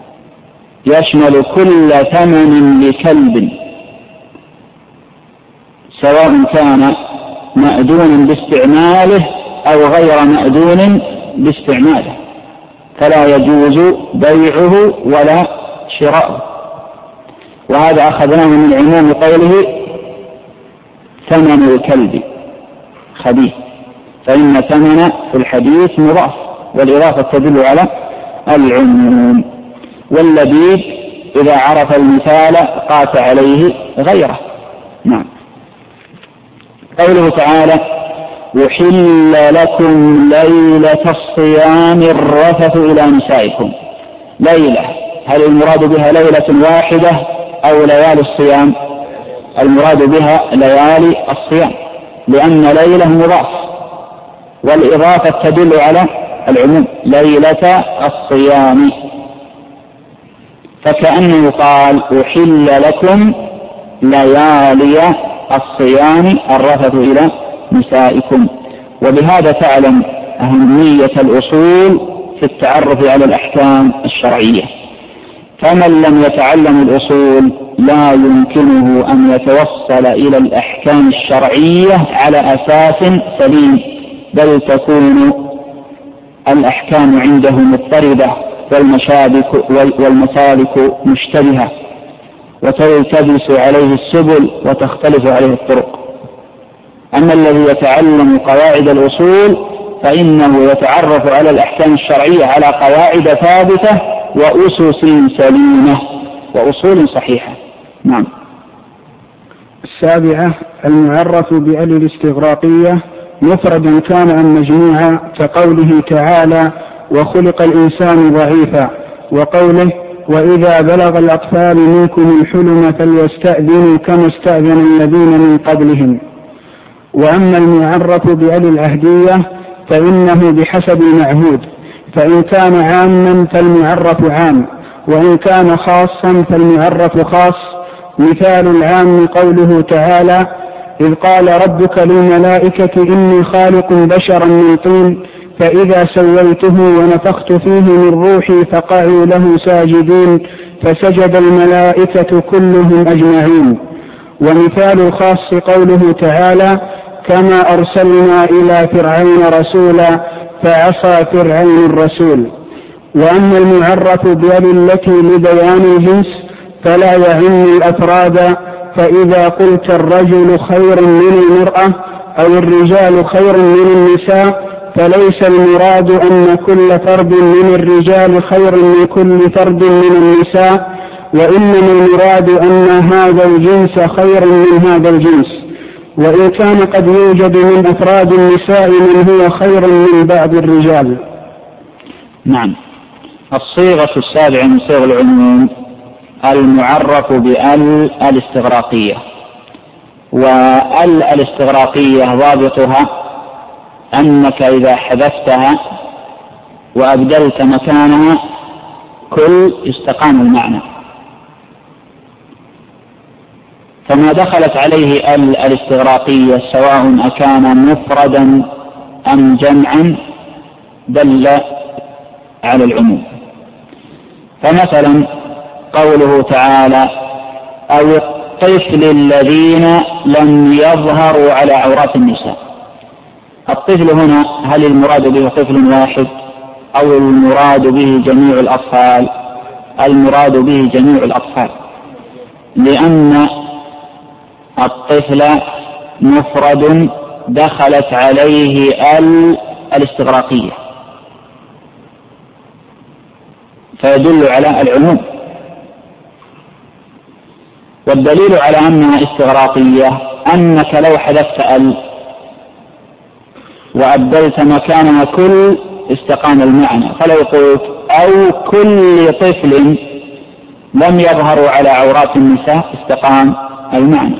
يشمل كل ثمن لكلب، سواء كان مأذونا باستعماله أو غير مأذون باستعماله، فلا يجوز بيعه ولا شراؤه. وهذا أخذناه من عموم قوله ثمن الكلب خبيث، فإن ثمن في الحديث مضاف، والإضافة تدل على العموم. واللبيب إذا عرف المثال قاس عليه غيره. نعم. قوله تعالى أحل لكم ليلة الصيام الرفث إلى نسائكم. ليلة، هل المراد بها ليلة واحدة أو ليالي الصيام؟ المراد بها ليالي الصيام، لأن ليلة مضاف والإضافة تدل على العموم، ليلة الصيام. فكأنه قال أحل لكم ليالي الصيام الرفث إلى نسائكم. وبهذا تعلم أهمية الأصول في التعرف على الأحكام الشرعية، فمن لم يتعلم الأصول لا يمكنه أن يتوصل إلى الأحكام الشرعية على أساس سليم، بل تكون الأحكام عنده مضطربة والمسالك مشتبهة، وتلتبس عليه السبل وتختلف عليه الطرق. أما الذي يتعلم قواعد الأصول فإنه يتعرف على الأحكام الشرعية على قواعد ثابتة وأسس سليمة وأصول صحيحة. نعم. السابعة المعرف بأل الاستغراقية مفردا كان أم مجموعا، كقوله تعالى وخلق الإنسان ضعيفا، وقوله وإذا بلغ الأطفال منكم الحلم فليستأذنوا كما استأذن الذين من قبلهم. وأما المعرف بأل العهدية فإنه بحسب المعهود، فإن كان عاما فالمعرف عام، وإن كان خاصا فالمعرف خاص. مثال العام قوله تعالى إذ قال ربك للملائكة إني خالق بشرا من طين فإذا سويته ونفخت فيه من روحي فقعوا له ساجدين فسجد الملائكة كلهم أجمعين. ومثال الخاص قوله تعالى كما أرسلنا إلى فرعون رسولا فعصى فرعون الرسول. وأما المعرف بأل التي لبيان الجنس فلا يعم الأفراد، فإذا قلت الرجل خير من المرأة أو الرجال خير من النساء فليس المراد أن كل فرد من الرجال خير من كل فرد من النساء، وإنما المراد أن هذا الجنس خير من هذا الجنس، وإن كان قد يوجد من أفراد النساء من هو خير من بعض الرجال. نعم. الصيغة السابعة من صيغ العموم المعرف بأل الاستغراقية. وأل الاستغراقية ضابطها أنك إذا حذفتها وأبدلت مكانها كل استقام المعنى، فما دخلت عليه أل الاستغراقية سواء أكان مفردا أم جمعا دل على العموم. فمثلا قوله تعالى أو الطفل الذين لم يظهروا على عورات النساء. الطفل هنا هل المراد به طفل واحد أو المراد به جميع الأطفال؟ المراد به جميع الأطفال، لأن الطفل مفرد دخلت عليه الاستغراقية فيدل على العموم. والدليل على أنها استغراقية أنك لو حذفت ال وأبدلت مكانها كل استقام المعنى، فلو قلت أو كل طفل لم يظهروا على عورات النساء استقام المعنى.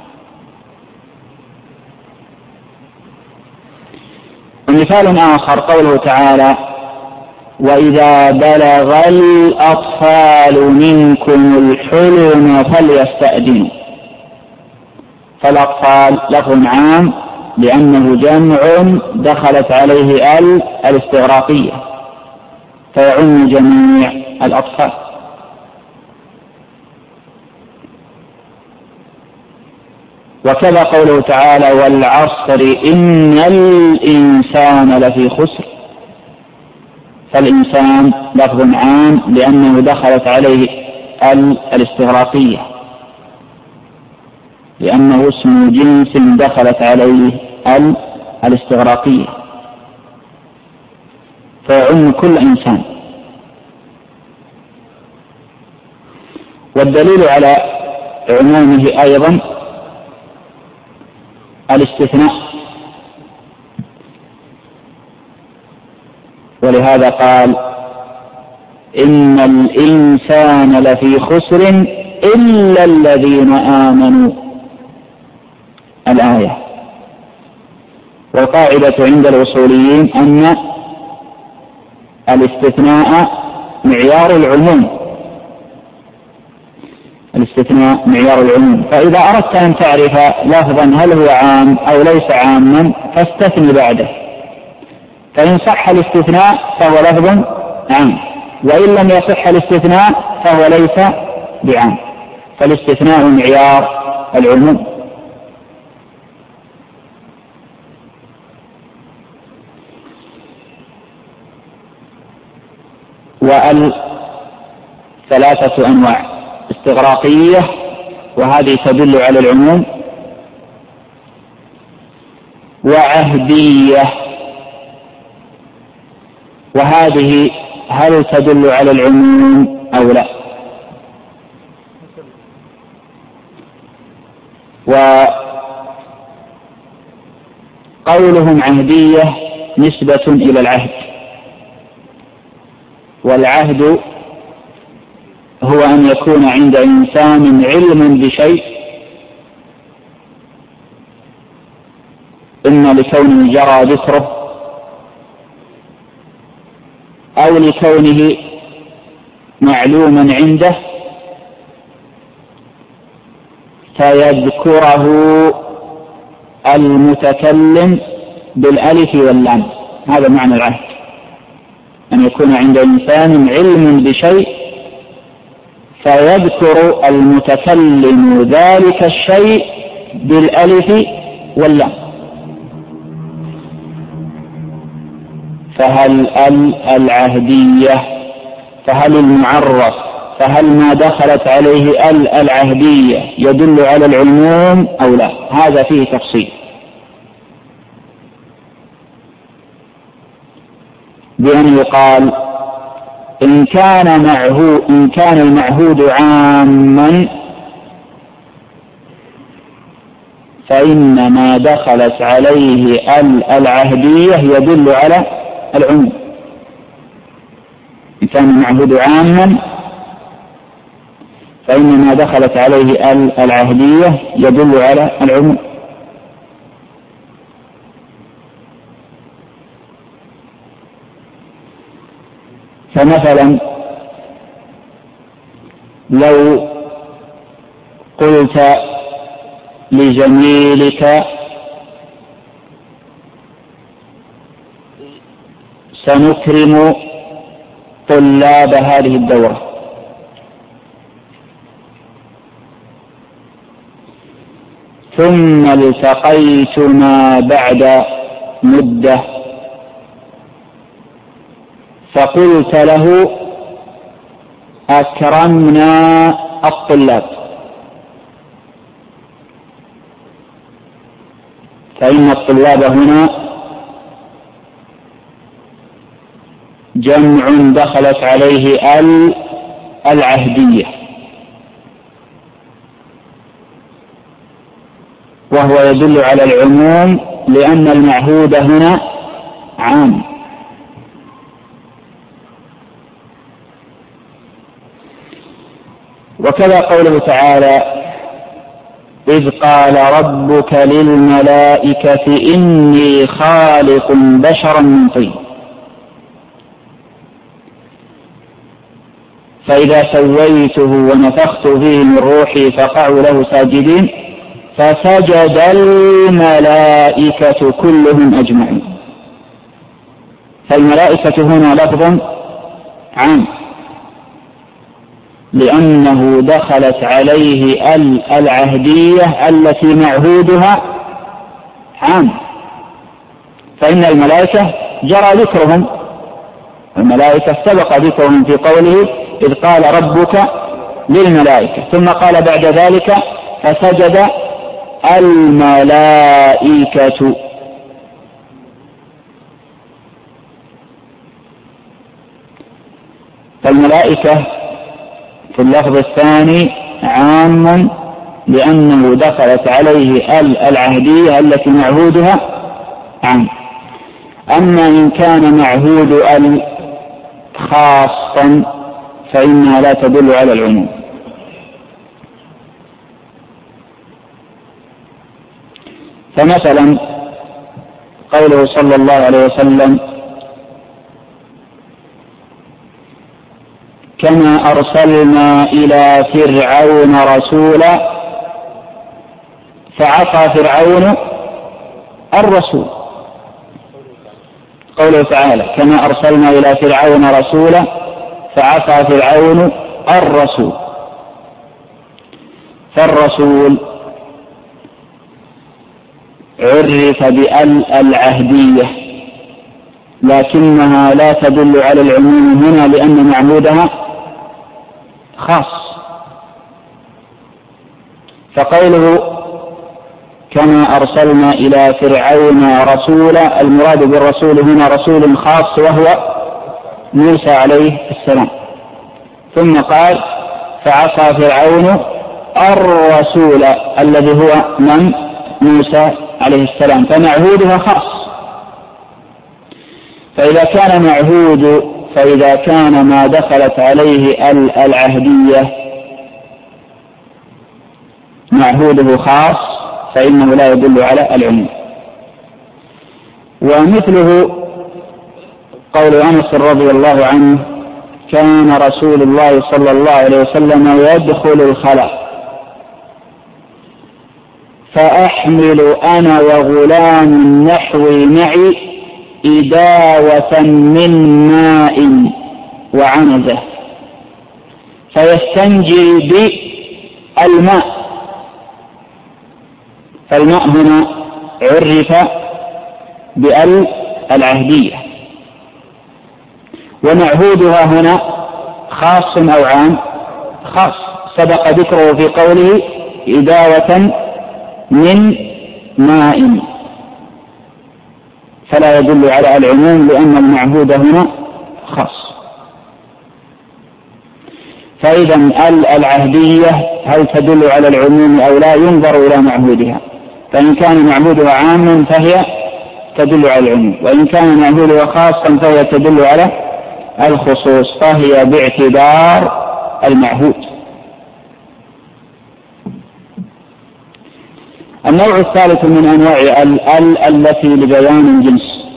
ومثال آخر قوله تعالى وإذا بلغ الأطفال منكم الحلم فليستأذنوا. فالأطفال لفظ عام لأنه جمع دخلت عليه الاستغراقية فيعم جميع الأطفال. وكذا قوله تعالى والعصر إن الإنسان لفي خسر، فالإنسان لفظ عام لأنه دخلت عليه الاستغراقية، لأنه اسم جنس دخلت عليه الاستغراقية، فيعم كل إنسان. والدليل على عمومه أيضا الاستثناء، ولهذا قال إن الإنسان لفي خسر إلا الذين آمنوا الآية. والقاعدة عند الأصوليين أن الاستثناء معيار العموم، الاستثناء معيار العموم، فإذا أردت أن تعرف لفظا هل هو عام أو ليس عاما فاستثني بعده، فإن صح الاستثناء فهو لفظ عام، وإن لم يصح الاستثناء فهو ليس بعام، فالاستثناء معيار العموم. ثلاثة أنواع: استغراقية وهذه تدل على العموم، وعهدية وهذه هل تدل على العموم أو لا. وقولهم عهدية نسبة إلى العهد، والعهد هو أن يكون عند إنسان علم بشيء، إما لكونه جرى ذكره أو لكونه معلوما عنده فيذكره المتكلم بالألف واللام. هذا معنى العهد، أن يكون عند إنسان علم بشيء فيذكر المتكلم ذلك الشيء بالألف واللام. فهل العهدية، فهل المعرف، فهل ما دخلت عليه العهدية يدل على العموم أو لا؟ هذا فيه تفصيل، بأن يقال إن كان المعهود عاما فإن ما دخلت عليه العهدية يدل على العموم. إن كان المعهود عاما فإن ما دخلت عليه العهدية يدل على العموم. فمثلا لو قلت لزميلك سنكرم طلاب هذه الدورة، ثم التقيتما بعد مدة فقلت له أكرمنا الطلاب، فإن الطلاب هنا جمع دخلت عليه العهدية، وهو يدل على العموم لأن المعهود هنا عام. وكذا قوله تعالى إذ قال ربك للملائكة إني خالق بشرا من طين، فإذا سويته ونفخت فيه من روحي فقعوا له ساجدين فسجد الملائكة كلهم أجمعين. فالملائكة هنا لفظ عام لأنه دخلت عليه العهدية التي معهودها عام. فإن الملائكة جرى ذكرهم، الملائكة سبق ذكرهم في قوله إذ قال ربك للملائكة، ثم قال بعد ذلك فسجد الملائكة. فالملائكة في اللفظ الثاني عام لأنه دخلت عليه العهدية التي معهودها عام. أما إن كان معهود خاصا فإنها لا تدل على العموم. فمثلا قوله صلى الله عليه وسلم كما أرسلنا إلى فرعون رسولا فعصى فرعون الرسول. قوله تعالى كما أرسلنا إلى فرعون رسولا فعصى فرعون الرسول. فالرسول عرف بالعهدية لكنها لا تدل على العموم هنا لأن معهودها خاص. فقوله كما أرسلنا إلى فرعون رسولا المراد بالرسول هنا رسول خاص وهو موسى عليه السلام. ثم قال فعصى فرعون الرسول الذي هو من موسى عليه السلام، فمعهودها خاص. فإذا كان ما دخلت عليه العهدية معهوده خاص فإنه لا يدل على العموم. ومثله قول أنس رضي الله عنه كان رسول الله صلى الله عليه وسلم يدخل الخلاء فأحمل أنا وغلام نحوي معي إداوة من ماء وعنزة فيستنجي بالماء. فالماء هنا عرف بالعهدية، ومعهودها هنا خاص أو عام؟ خاص، سبق ذكره في قوله إداوة من ماء، فلا يدل على العموم لأن المعهود هنا خاص. فإذا العهدية هل تدل على العموم أو لا ينظر إلى معهودها، فإن كان معهودها عاما فهي تدل على العموم، وإن كان معهودها خاصا فهي تدل على الخصوص، فهي باعتبار المعهود. النوع الثالث من أنواع التي لبيان الجنس،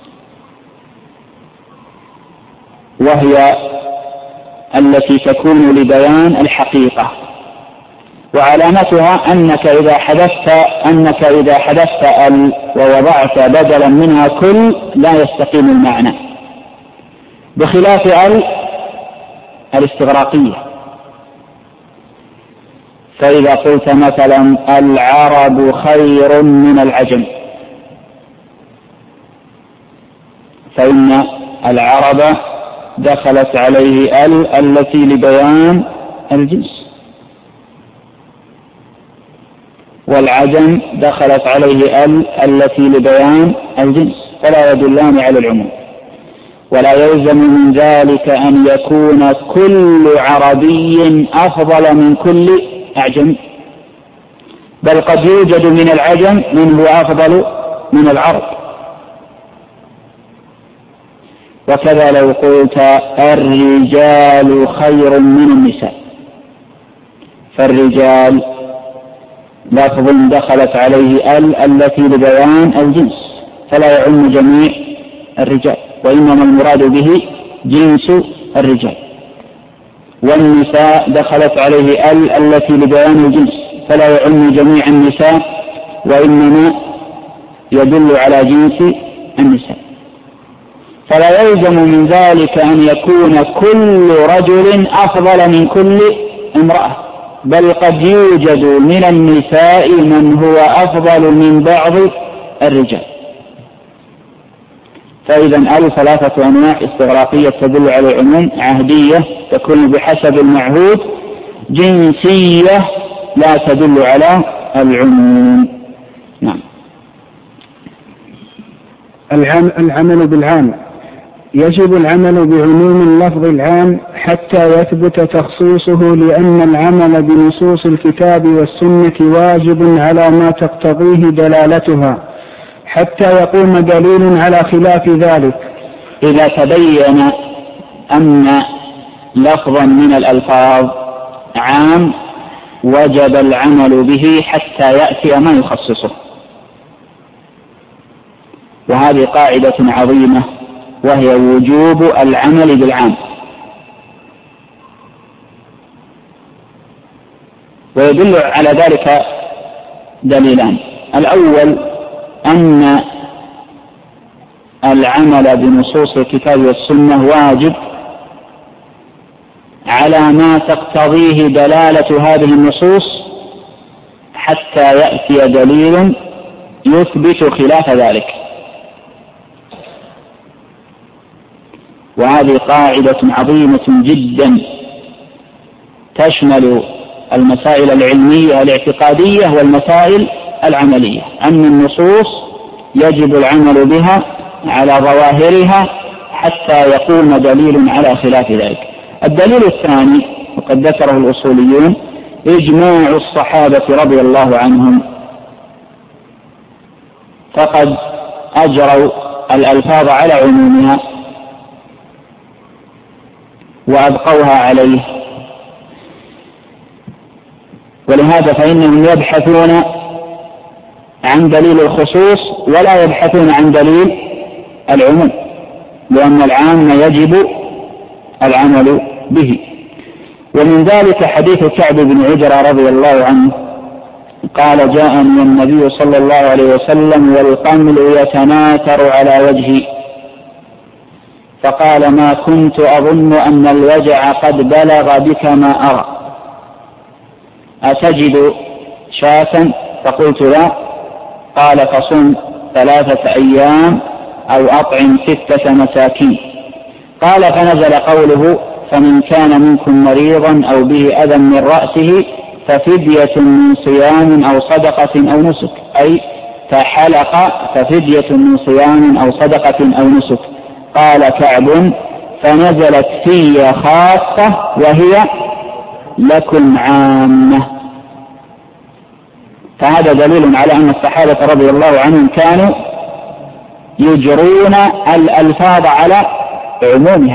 وهي التي تكون لبيان الحقيقة، وعلامتها أنك إذا حذفت ووضعت بدلا منها كل لا يستقيم المعنى، بخلاف الاستغراقية. فإذا قلت مثلا العرب خير من العجم، فإن العرب دخلت عليه التي لبيان الجنس، والعجم دخلت عليه التي لبيان الجنس، فلا يدلان على العموم. ولا يلزم من ذلك أن يكون كل عربي أفضل من كل أعجم، بل قد يوجد من العجم من هو أفضل من العرب. وكذا لو قلت الرجال خير من النساء، فالرجال لفظ دخلت عليه التي لبيان الجنس، فلا يعم جميع الرجال، وإنما المراد به جنس الرجال. والنساء دخلت عليه التي لبيان الجنس، فلا يعم جميع النساء، وإنما يدل على جنس النساء. فلا يلزم من ذلك أن يكون كل رجل أفضل من كل امرأة، بل قد يوجد من النساء من هو أفضل من بعض الرجال. فإذا ثلاثة أنواع: استغراقية تدل على العموم، عهدية تكون بحسب المعهود، جنسية لا تدل على العموم. نعم. العمل بالعام: يجب العمل بعموم اللفظ العام حتى يثبت تخصيصه، لأن العمل بنصوص الكتاب والسنة واجب على ما تقتضيه دلالتها حتى يقوم دليل على خلاف ذلك. إذا تبين أن لفظا من الألفاظ عام وجب العمل به حتى يأتي ما يخصصه، وهذه قاعدة عظيمة وهي وجوب العمل بالعام. ويدل على ذلك دليلان: الأول أن العمل بنصوص الكتاب والسنة واجب على ما تقتضيه دلالة هذه النصوص حتى يأتي دليل يثبت خلاف ذلك. وهذه قاعدة عظيمة جدا تشمل المسائل العلمية الاعتقادية والمسائل العملية، أن النصوص يجب العمل بها على ظواهرها حتى يقوم دليل على خلاف ذلك. الدليل الثاني وقد ذكره الأصوليون: إجماع الصحابة رضي الله عنهم، فقد أجروا الألفاظ على عمومها وأبقوها عليه، ولهذا فإنهم يبحثون عن دليل الخصوص ولا يبحثون عن دليل العموم، لأن العام يجب العمل به. ومن ذلك حديث كعب بن عجرة رضي الله عنه قال: جاءني النبي صلى الله عليه وسلم والقمل يتناثر على وجهي، فقال: ما كنت أظن أن الوجع قد بلغ بك ما أرى، أتجد شاة؟ فقلت: لا. قال: فصم 3 أيام أو أطعم 6 مساكين. قال: فنزل قوله: فمن كان منكم مريضا أو به أذى من رأسه ففدية من صيام أو صدقة أو نسك، أي فحلق ففدية من صيام أو صدقة أو نسك. قال كعب: فنزلت في خاصة وهي لكم عامة. فهذا دليل على أن الصحابة رضي الله عنهم كانوا يجرون الألفاظ على عمومها.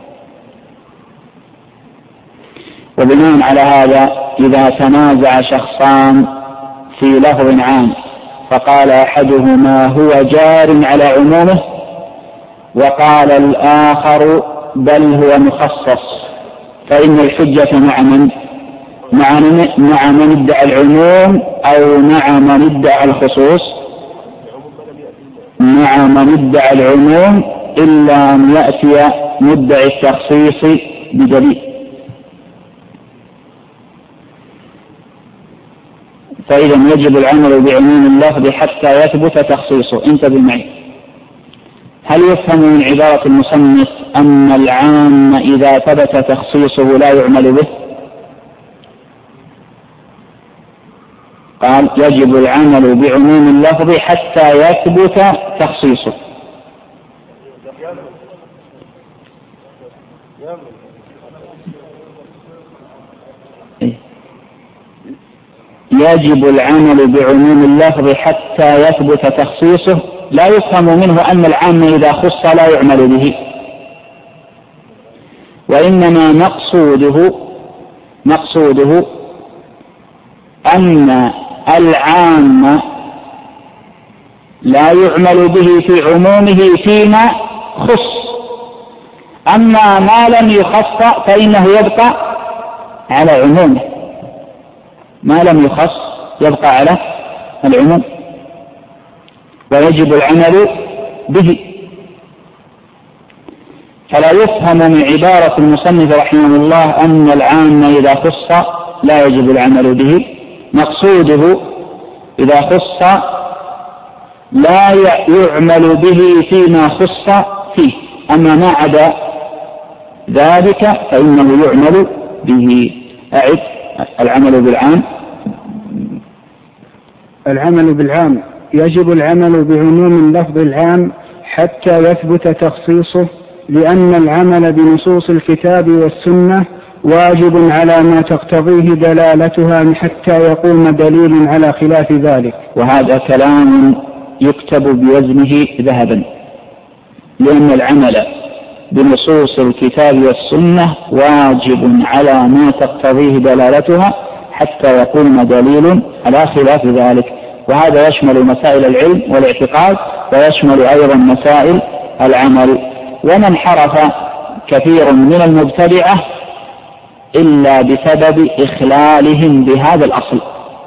وبناء على هذا إذا تنازع شخصان في لفظ عام فقال أحدهما هو جار على عمومه وقال الآخر بل هو مخصص، فإن الحجة مع من ادعى العموم أو مع من ادعى الخصوص؟ مع من ادعى العموم إلا أن يأتي مدعي التخصيص بدليل. فإذا يجب العمل بعموم اللفظ حتى يثبت تخصيصه. انتبه معي، هل يفهم من عبارة المصنف أن العام إذا ثبت تخصيصه لا يعمل به؟ قال: يجب العمل بعموم اللفظ حتى يثبت تخصيصه. يجب العمل بعموم اللفظ حتى يثبت تخصيصه، لا يفهم منه أن العام إذا خص لا يعمل به، وإنما مقصوده أن العام لا يعمل به في عمومه فيما خص، أما ما لم يخص فإنه يبقى على عمومه، ما لم يخص يبقى على العموم ويجب العمل به. فلا يفهم من عبارة المصنف رحمه الله أن العام إذا خص لا يجب العمل به. مقصوده إذا خص لا يعمل به فيما خص فيه، أما ما عدا ذلك فإنه يعمل به. أعد العمل بالعام. العمل بالعام: يجب العمل بعموم اللفظ العام حتى يثبت تخصيصه، لأن العمل بنصوص الكتاب والسنة واجب على ما تقتضيه دلالتها حتى يقوم دليل على خلاف ذلك. وهذا كلام يكتب بوزنه ذهبا، لأن العمل بنصوص الكتاب والسنة واجب على ما تقتضيه دلالتها حتى يقوم دليل على خلاف ذلك. وهذا يشمل مسائل العلم والاعتقاد، ويشمل أيضا مسائل العمل. وما انحرف كثير من المبتدعة إلا بسبب إخلالهم بهذا الأصل،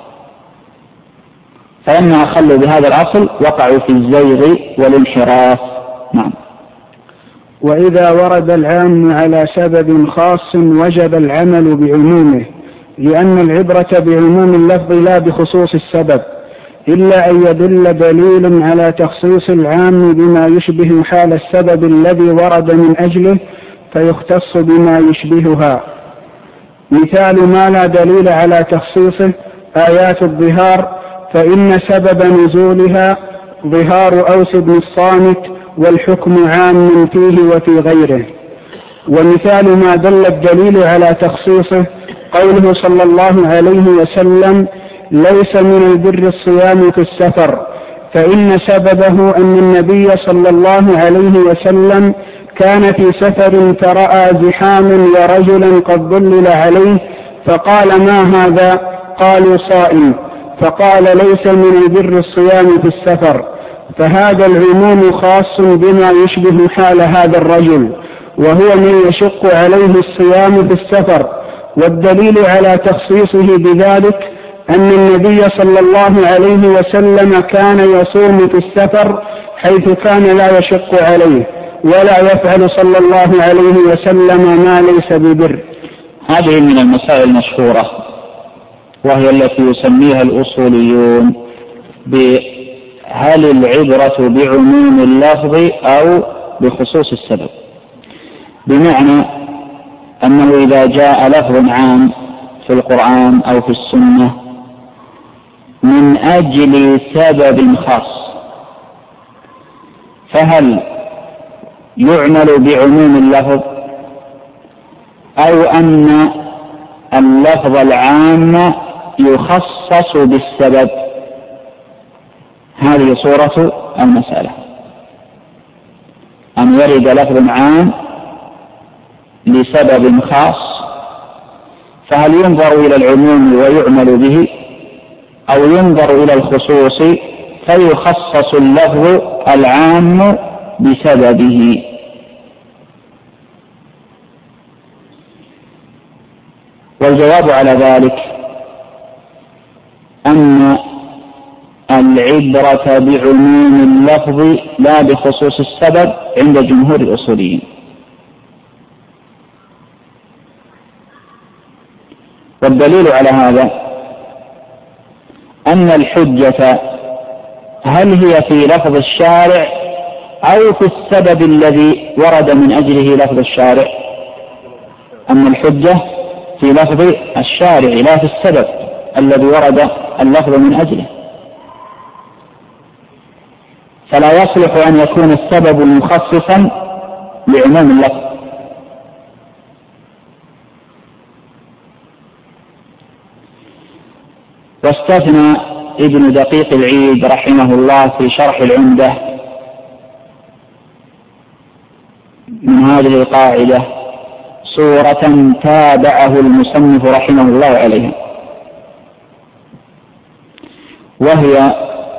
فلما أخلوا بهذا الأصل وقعوا في الزيغ والانحراف. نعم. وإذا ورد العام على سبب خاص وجب العمل بعمومه، لأن العبرة بعموم اللفظ لا بخصوص السبب، إلا أن يدل دليل على تخصيص العام بما يشبه حال السبب الذي ورد من أجله فيختص بما يشبهها. مثال ما لا دليل على تخصيصه آيات الظهار، فإن سبب نزولها ظهار أوس بن الصامت، والحكم عام فيه وفي غيره. ومثال ما دل الدليل على تخصيصه قوله صلى الله عليه وسلم: ليس من البر الصيام في السفر، فإن سببه أن النبي صلى الله عليه وسلم كان في سفر فرأى زحاما ورجلا قد ظلل عليه، فقال: ما هذا؟ قالوا: صائم. فقال: ليس من البر الصيام في السفر. فهذا العموم خاص بما يشبه حال هذا الرجل، وهو من يشق عليه الصيام في السفر. والدليل على تخصيصه بذلك أن النبي صلى الله عليه وسلم كان يصوم في السفر، حيث كان لا يشق عليه، ولا يفعل صلى الله عليه وسلم ما ليس ببر. هذه من المسائل المشهورة، وهي التي يسميها الأصوليون بهل العبرة بعموم اللفظ أو بخصوص السبب، بمعنى أنه إذا جاء لفظ عام في القرآن أو في السنة من أجل سبب خاص، فهل يعمل بعموم اللفظ أو أن اللفظ العام يخصص بالسبب؟ هذه صورة المسألة، أن يرد لفظ عام لسبب خاص، فهل ينظر إلى العموم ويعمل به، أو ينظر إلى الخصوص فيخصص اللفظ العام بسببه؟ والجواب على ذلك أن العبرة بعموم اللفظ لا بخصوص السبب عند جمهور الأصوليين. والدليل على هذا أن الحجة هل هي في لفظ الشارع أو في السبب الذي ورد من أجله لفظ الشارع؟ أن الحجة في لفظ الشارع لا في السبب الذي ورد اللفظ من أجله، فلا يصلح أن يكون السبب مخصصا لعموم اللفظ. واستثنى ابن دقيق العيد رحمه الله في شرح العمدة من هذه القاعدة صورة تابعه المصنف رحمه الله عليها، وهي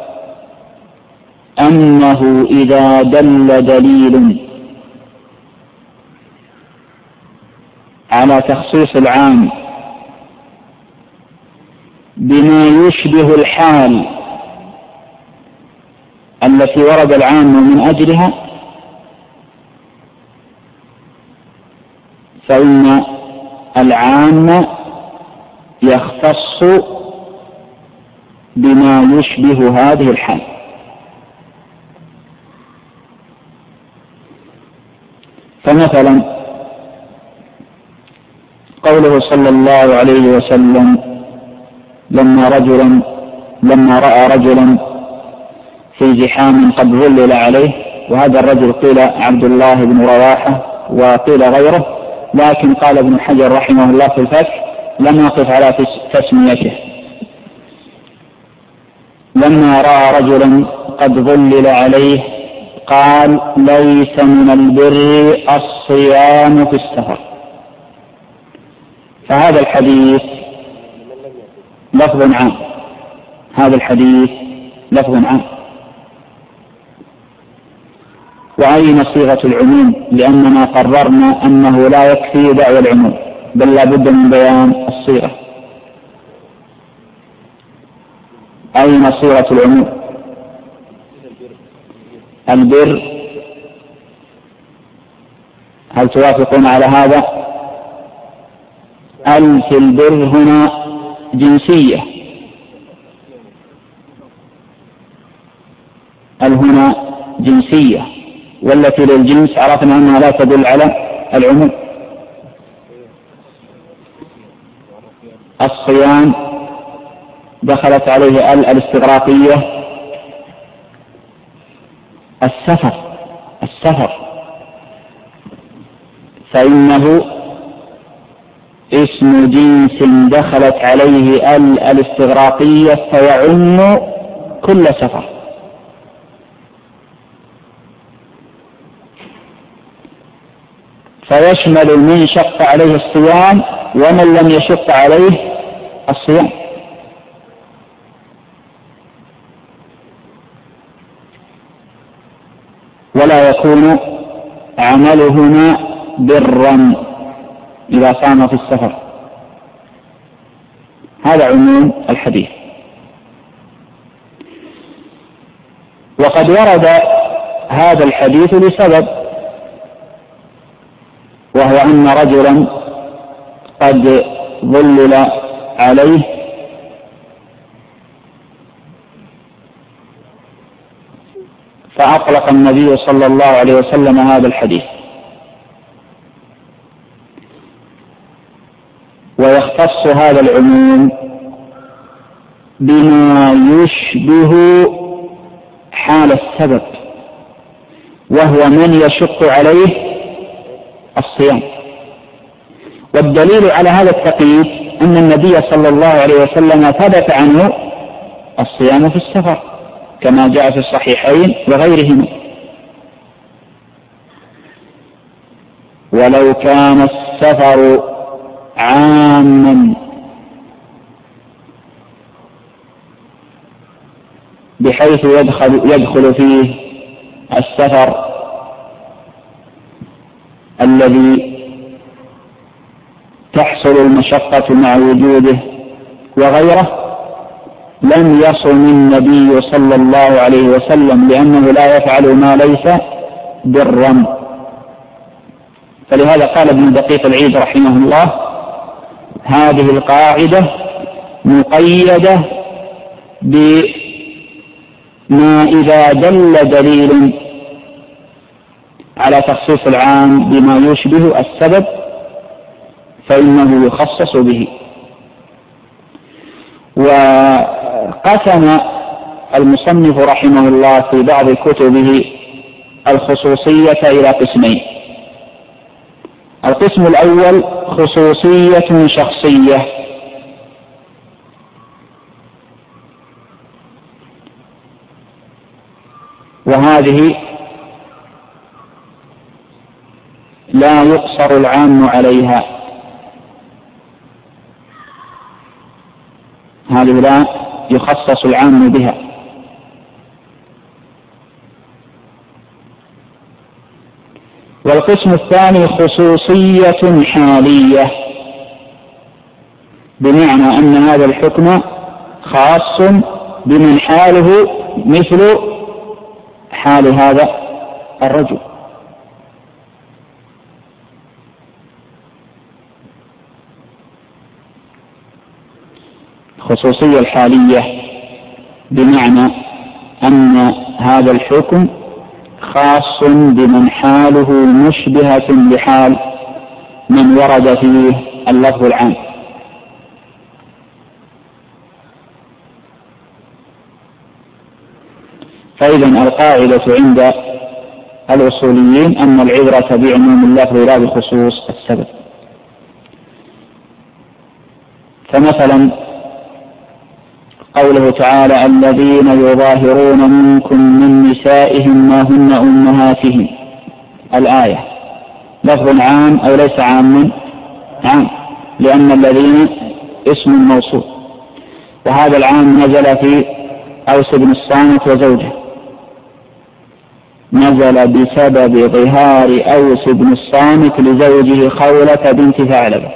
أنه إذا دل دليل على تخصيص العام بما يشبه الحال التي ورد العام من أجلها، فإن العام يختص بما يشبه هذه الحال. فمثلا قوله صلى الله عليه وسلم لما رأى رجلا في زحام قد ظلل عليه، وهذا الرجل قيل عبد الله بن رواحة وقيل غيره، لكن قال ابن حجر رحمه الله في الفتح لم يقف على تسميته. لما رأى رجلا قد ظلل عليه قال ليس من البر الصيام في السفر. فهذا الحديث لفظ عام، هذا الحديث لفظ عام. وأين صيغة العموم؟ لأننا قررنا أنه لا يكفي دعوى العموم، بل لا بد من بيان الصيغة. أين صيغة العموم؟ البر. هل توافقون على هذا؟ في البر هنا جنسية، هنا جنسية، والتي للجنس عرفنا أنها لا تدل على العموم. الصيام دخلت عليه الاستغراقية. السفر فإنه اسم جنس دخلت عليه الاستغراقية فيعم كل سفر. فيشمل من شق عليه الصيام ومن لم يشق عليه الصيام. ولا يكون عملهما برا إذا صام في السفر. هذا عموم الحديث. وقد ورد هذا الحديث لسبب، وهو أن رجلا قد ظلل عليه فأطلق النبي صلى الله عليه وسلم هذا الحديث. ويختص هذا العموم بما يشبه حال السبب، وهو من يشق عليه الصيام. والدليل على هذا التقييد أن النبي صلى الله عليه وسلم ثبت عنه الصيام في السفر كما جاء في الصحيحين وغيرهما. ولو كان السفر عاما بحيث يدخل فيه السفر الذي تحصل المشقة مع وجوده وغيره، لم يصم النبي صلى الله عليه وسلم، لأنه لا يفعل ما ليس برا. فلهذا قال ابن دقيق العيد رحمه الله: هذه القاعدة مقيدة بما إذا دل دليل على تخصيص العام بما يشبه السبب فإنه يخصص به. وقسم المصنف رحمه الله في بعض كتبه الخصوصية إلى قسمين. القسم الأول خصوصية شخصية، وهذه لا يقصر العام عليها، هذه لا يخصص العام بها. والقسم الثاني خصوصية حالية، بمعنى أن هذا الحكم خاص بمن حاله مثل حال هذا الرجل. الخصوصية الحالية، بمعنى أن هذا الحكم خاص بمن حاله مشبهة بحال من ورد فيه اللفظ العام. فإذا القاعدة عند الأصوليين أن العبرة بعموم اللفظ لا بخصوص السبب. فمثلا قوله تعالى: الذين يظاهرون منكم من نسائهم ما هن أمهاتهم، الآية لفظ عام أو ليس عاما؟ عام، لأن الذين اسم موصول، وهذا العام نزل في أوس بن الصامت وزوجه، نزل بسبب ظهار أوس بن الصامت لزوجه خولة بنت ثعلبة.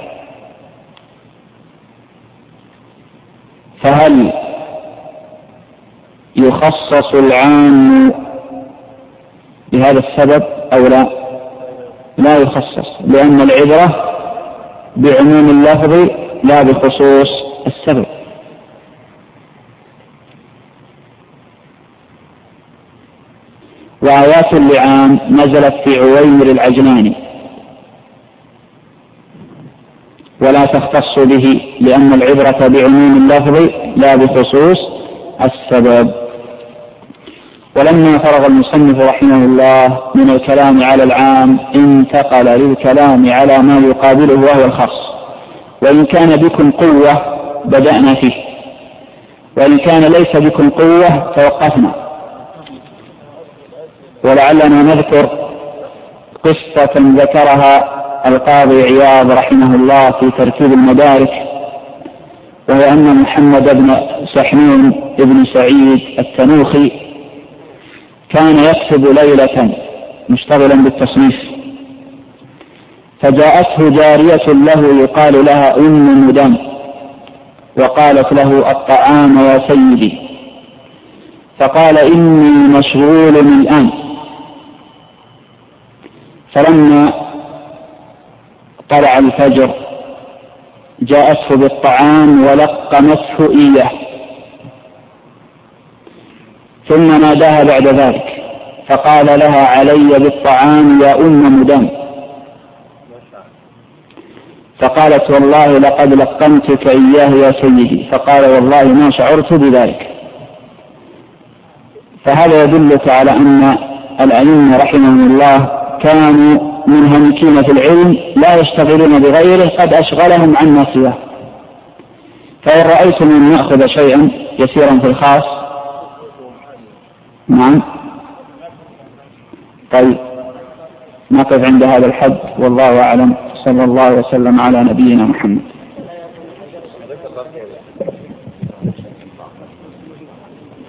فهل يخصص العام بهذا السبب أو لا؟ لا يخصص، لأن العبرة بعموم اللفظ لا بخصوص السبب. وآيات اللعان نزلت في عويمر العجلاني ولا تختص به، لأن العبرة بعموم اللفظ لا بخصوص السبب. ولما فرغ المصنف رحمه الله من الكلام على العام انتقل للكلام على ما يقابله وهو الخاص. وإن كان بكم قوة بدأنا فيه، وإن كان ليس بكم قوة توقفنا. ولعلنا نذكر قصة ذكرها القاضي عياض رحمه الله في ترتيب المدارك، وهي أن محمد بن سحنون بن سعيد التنوخي كان يكتب ليلة مشتغلا بالتصنيف، فجاءته جارية له يقال لها أم مدام، وقالت له: الطعام يا سيدي. فقال: إني مشغول الآن. فلما طلع الفجر جاءته بالطعام ولقمته إياه، ثم ناداها بعد ذلك فقال لها: علي بالطعام يا أم مدام. فقالت: والله لقد لقمتك إياه يا سيدي. فقال: والله ما شعرت بذلك. فهذا يدلك على أن الأئمة رحمهم الله كانوا منهمكين في العلم لا يشتغلون بغيره، قد أشغلهم عما سواه. فإن رأيتم أن نأخذ شيئا يسيرا في الخاص. نعم، طيب نقف عند هذا الحد، والله أعلم. صلى الله وسلم على نبينا محمد.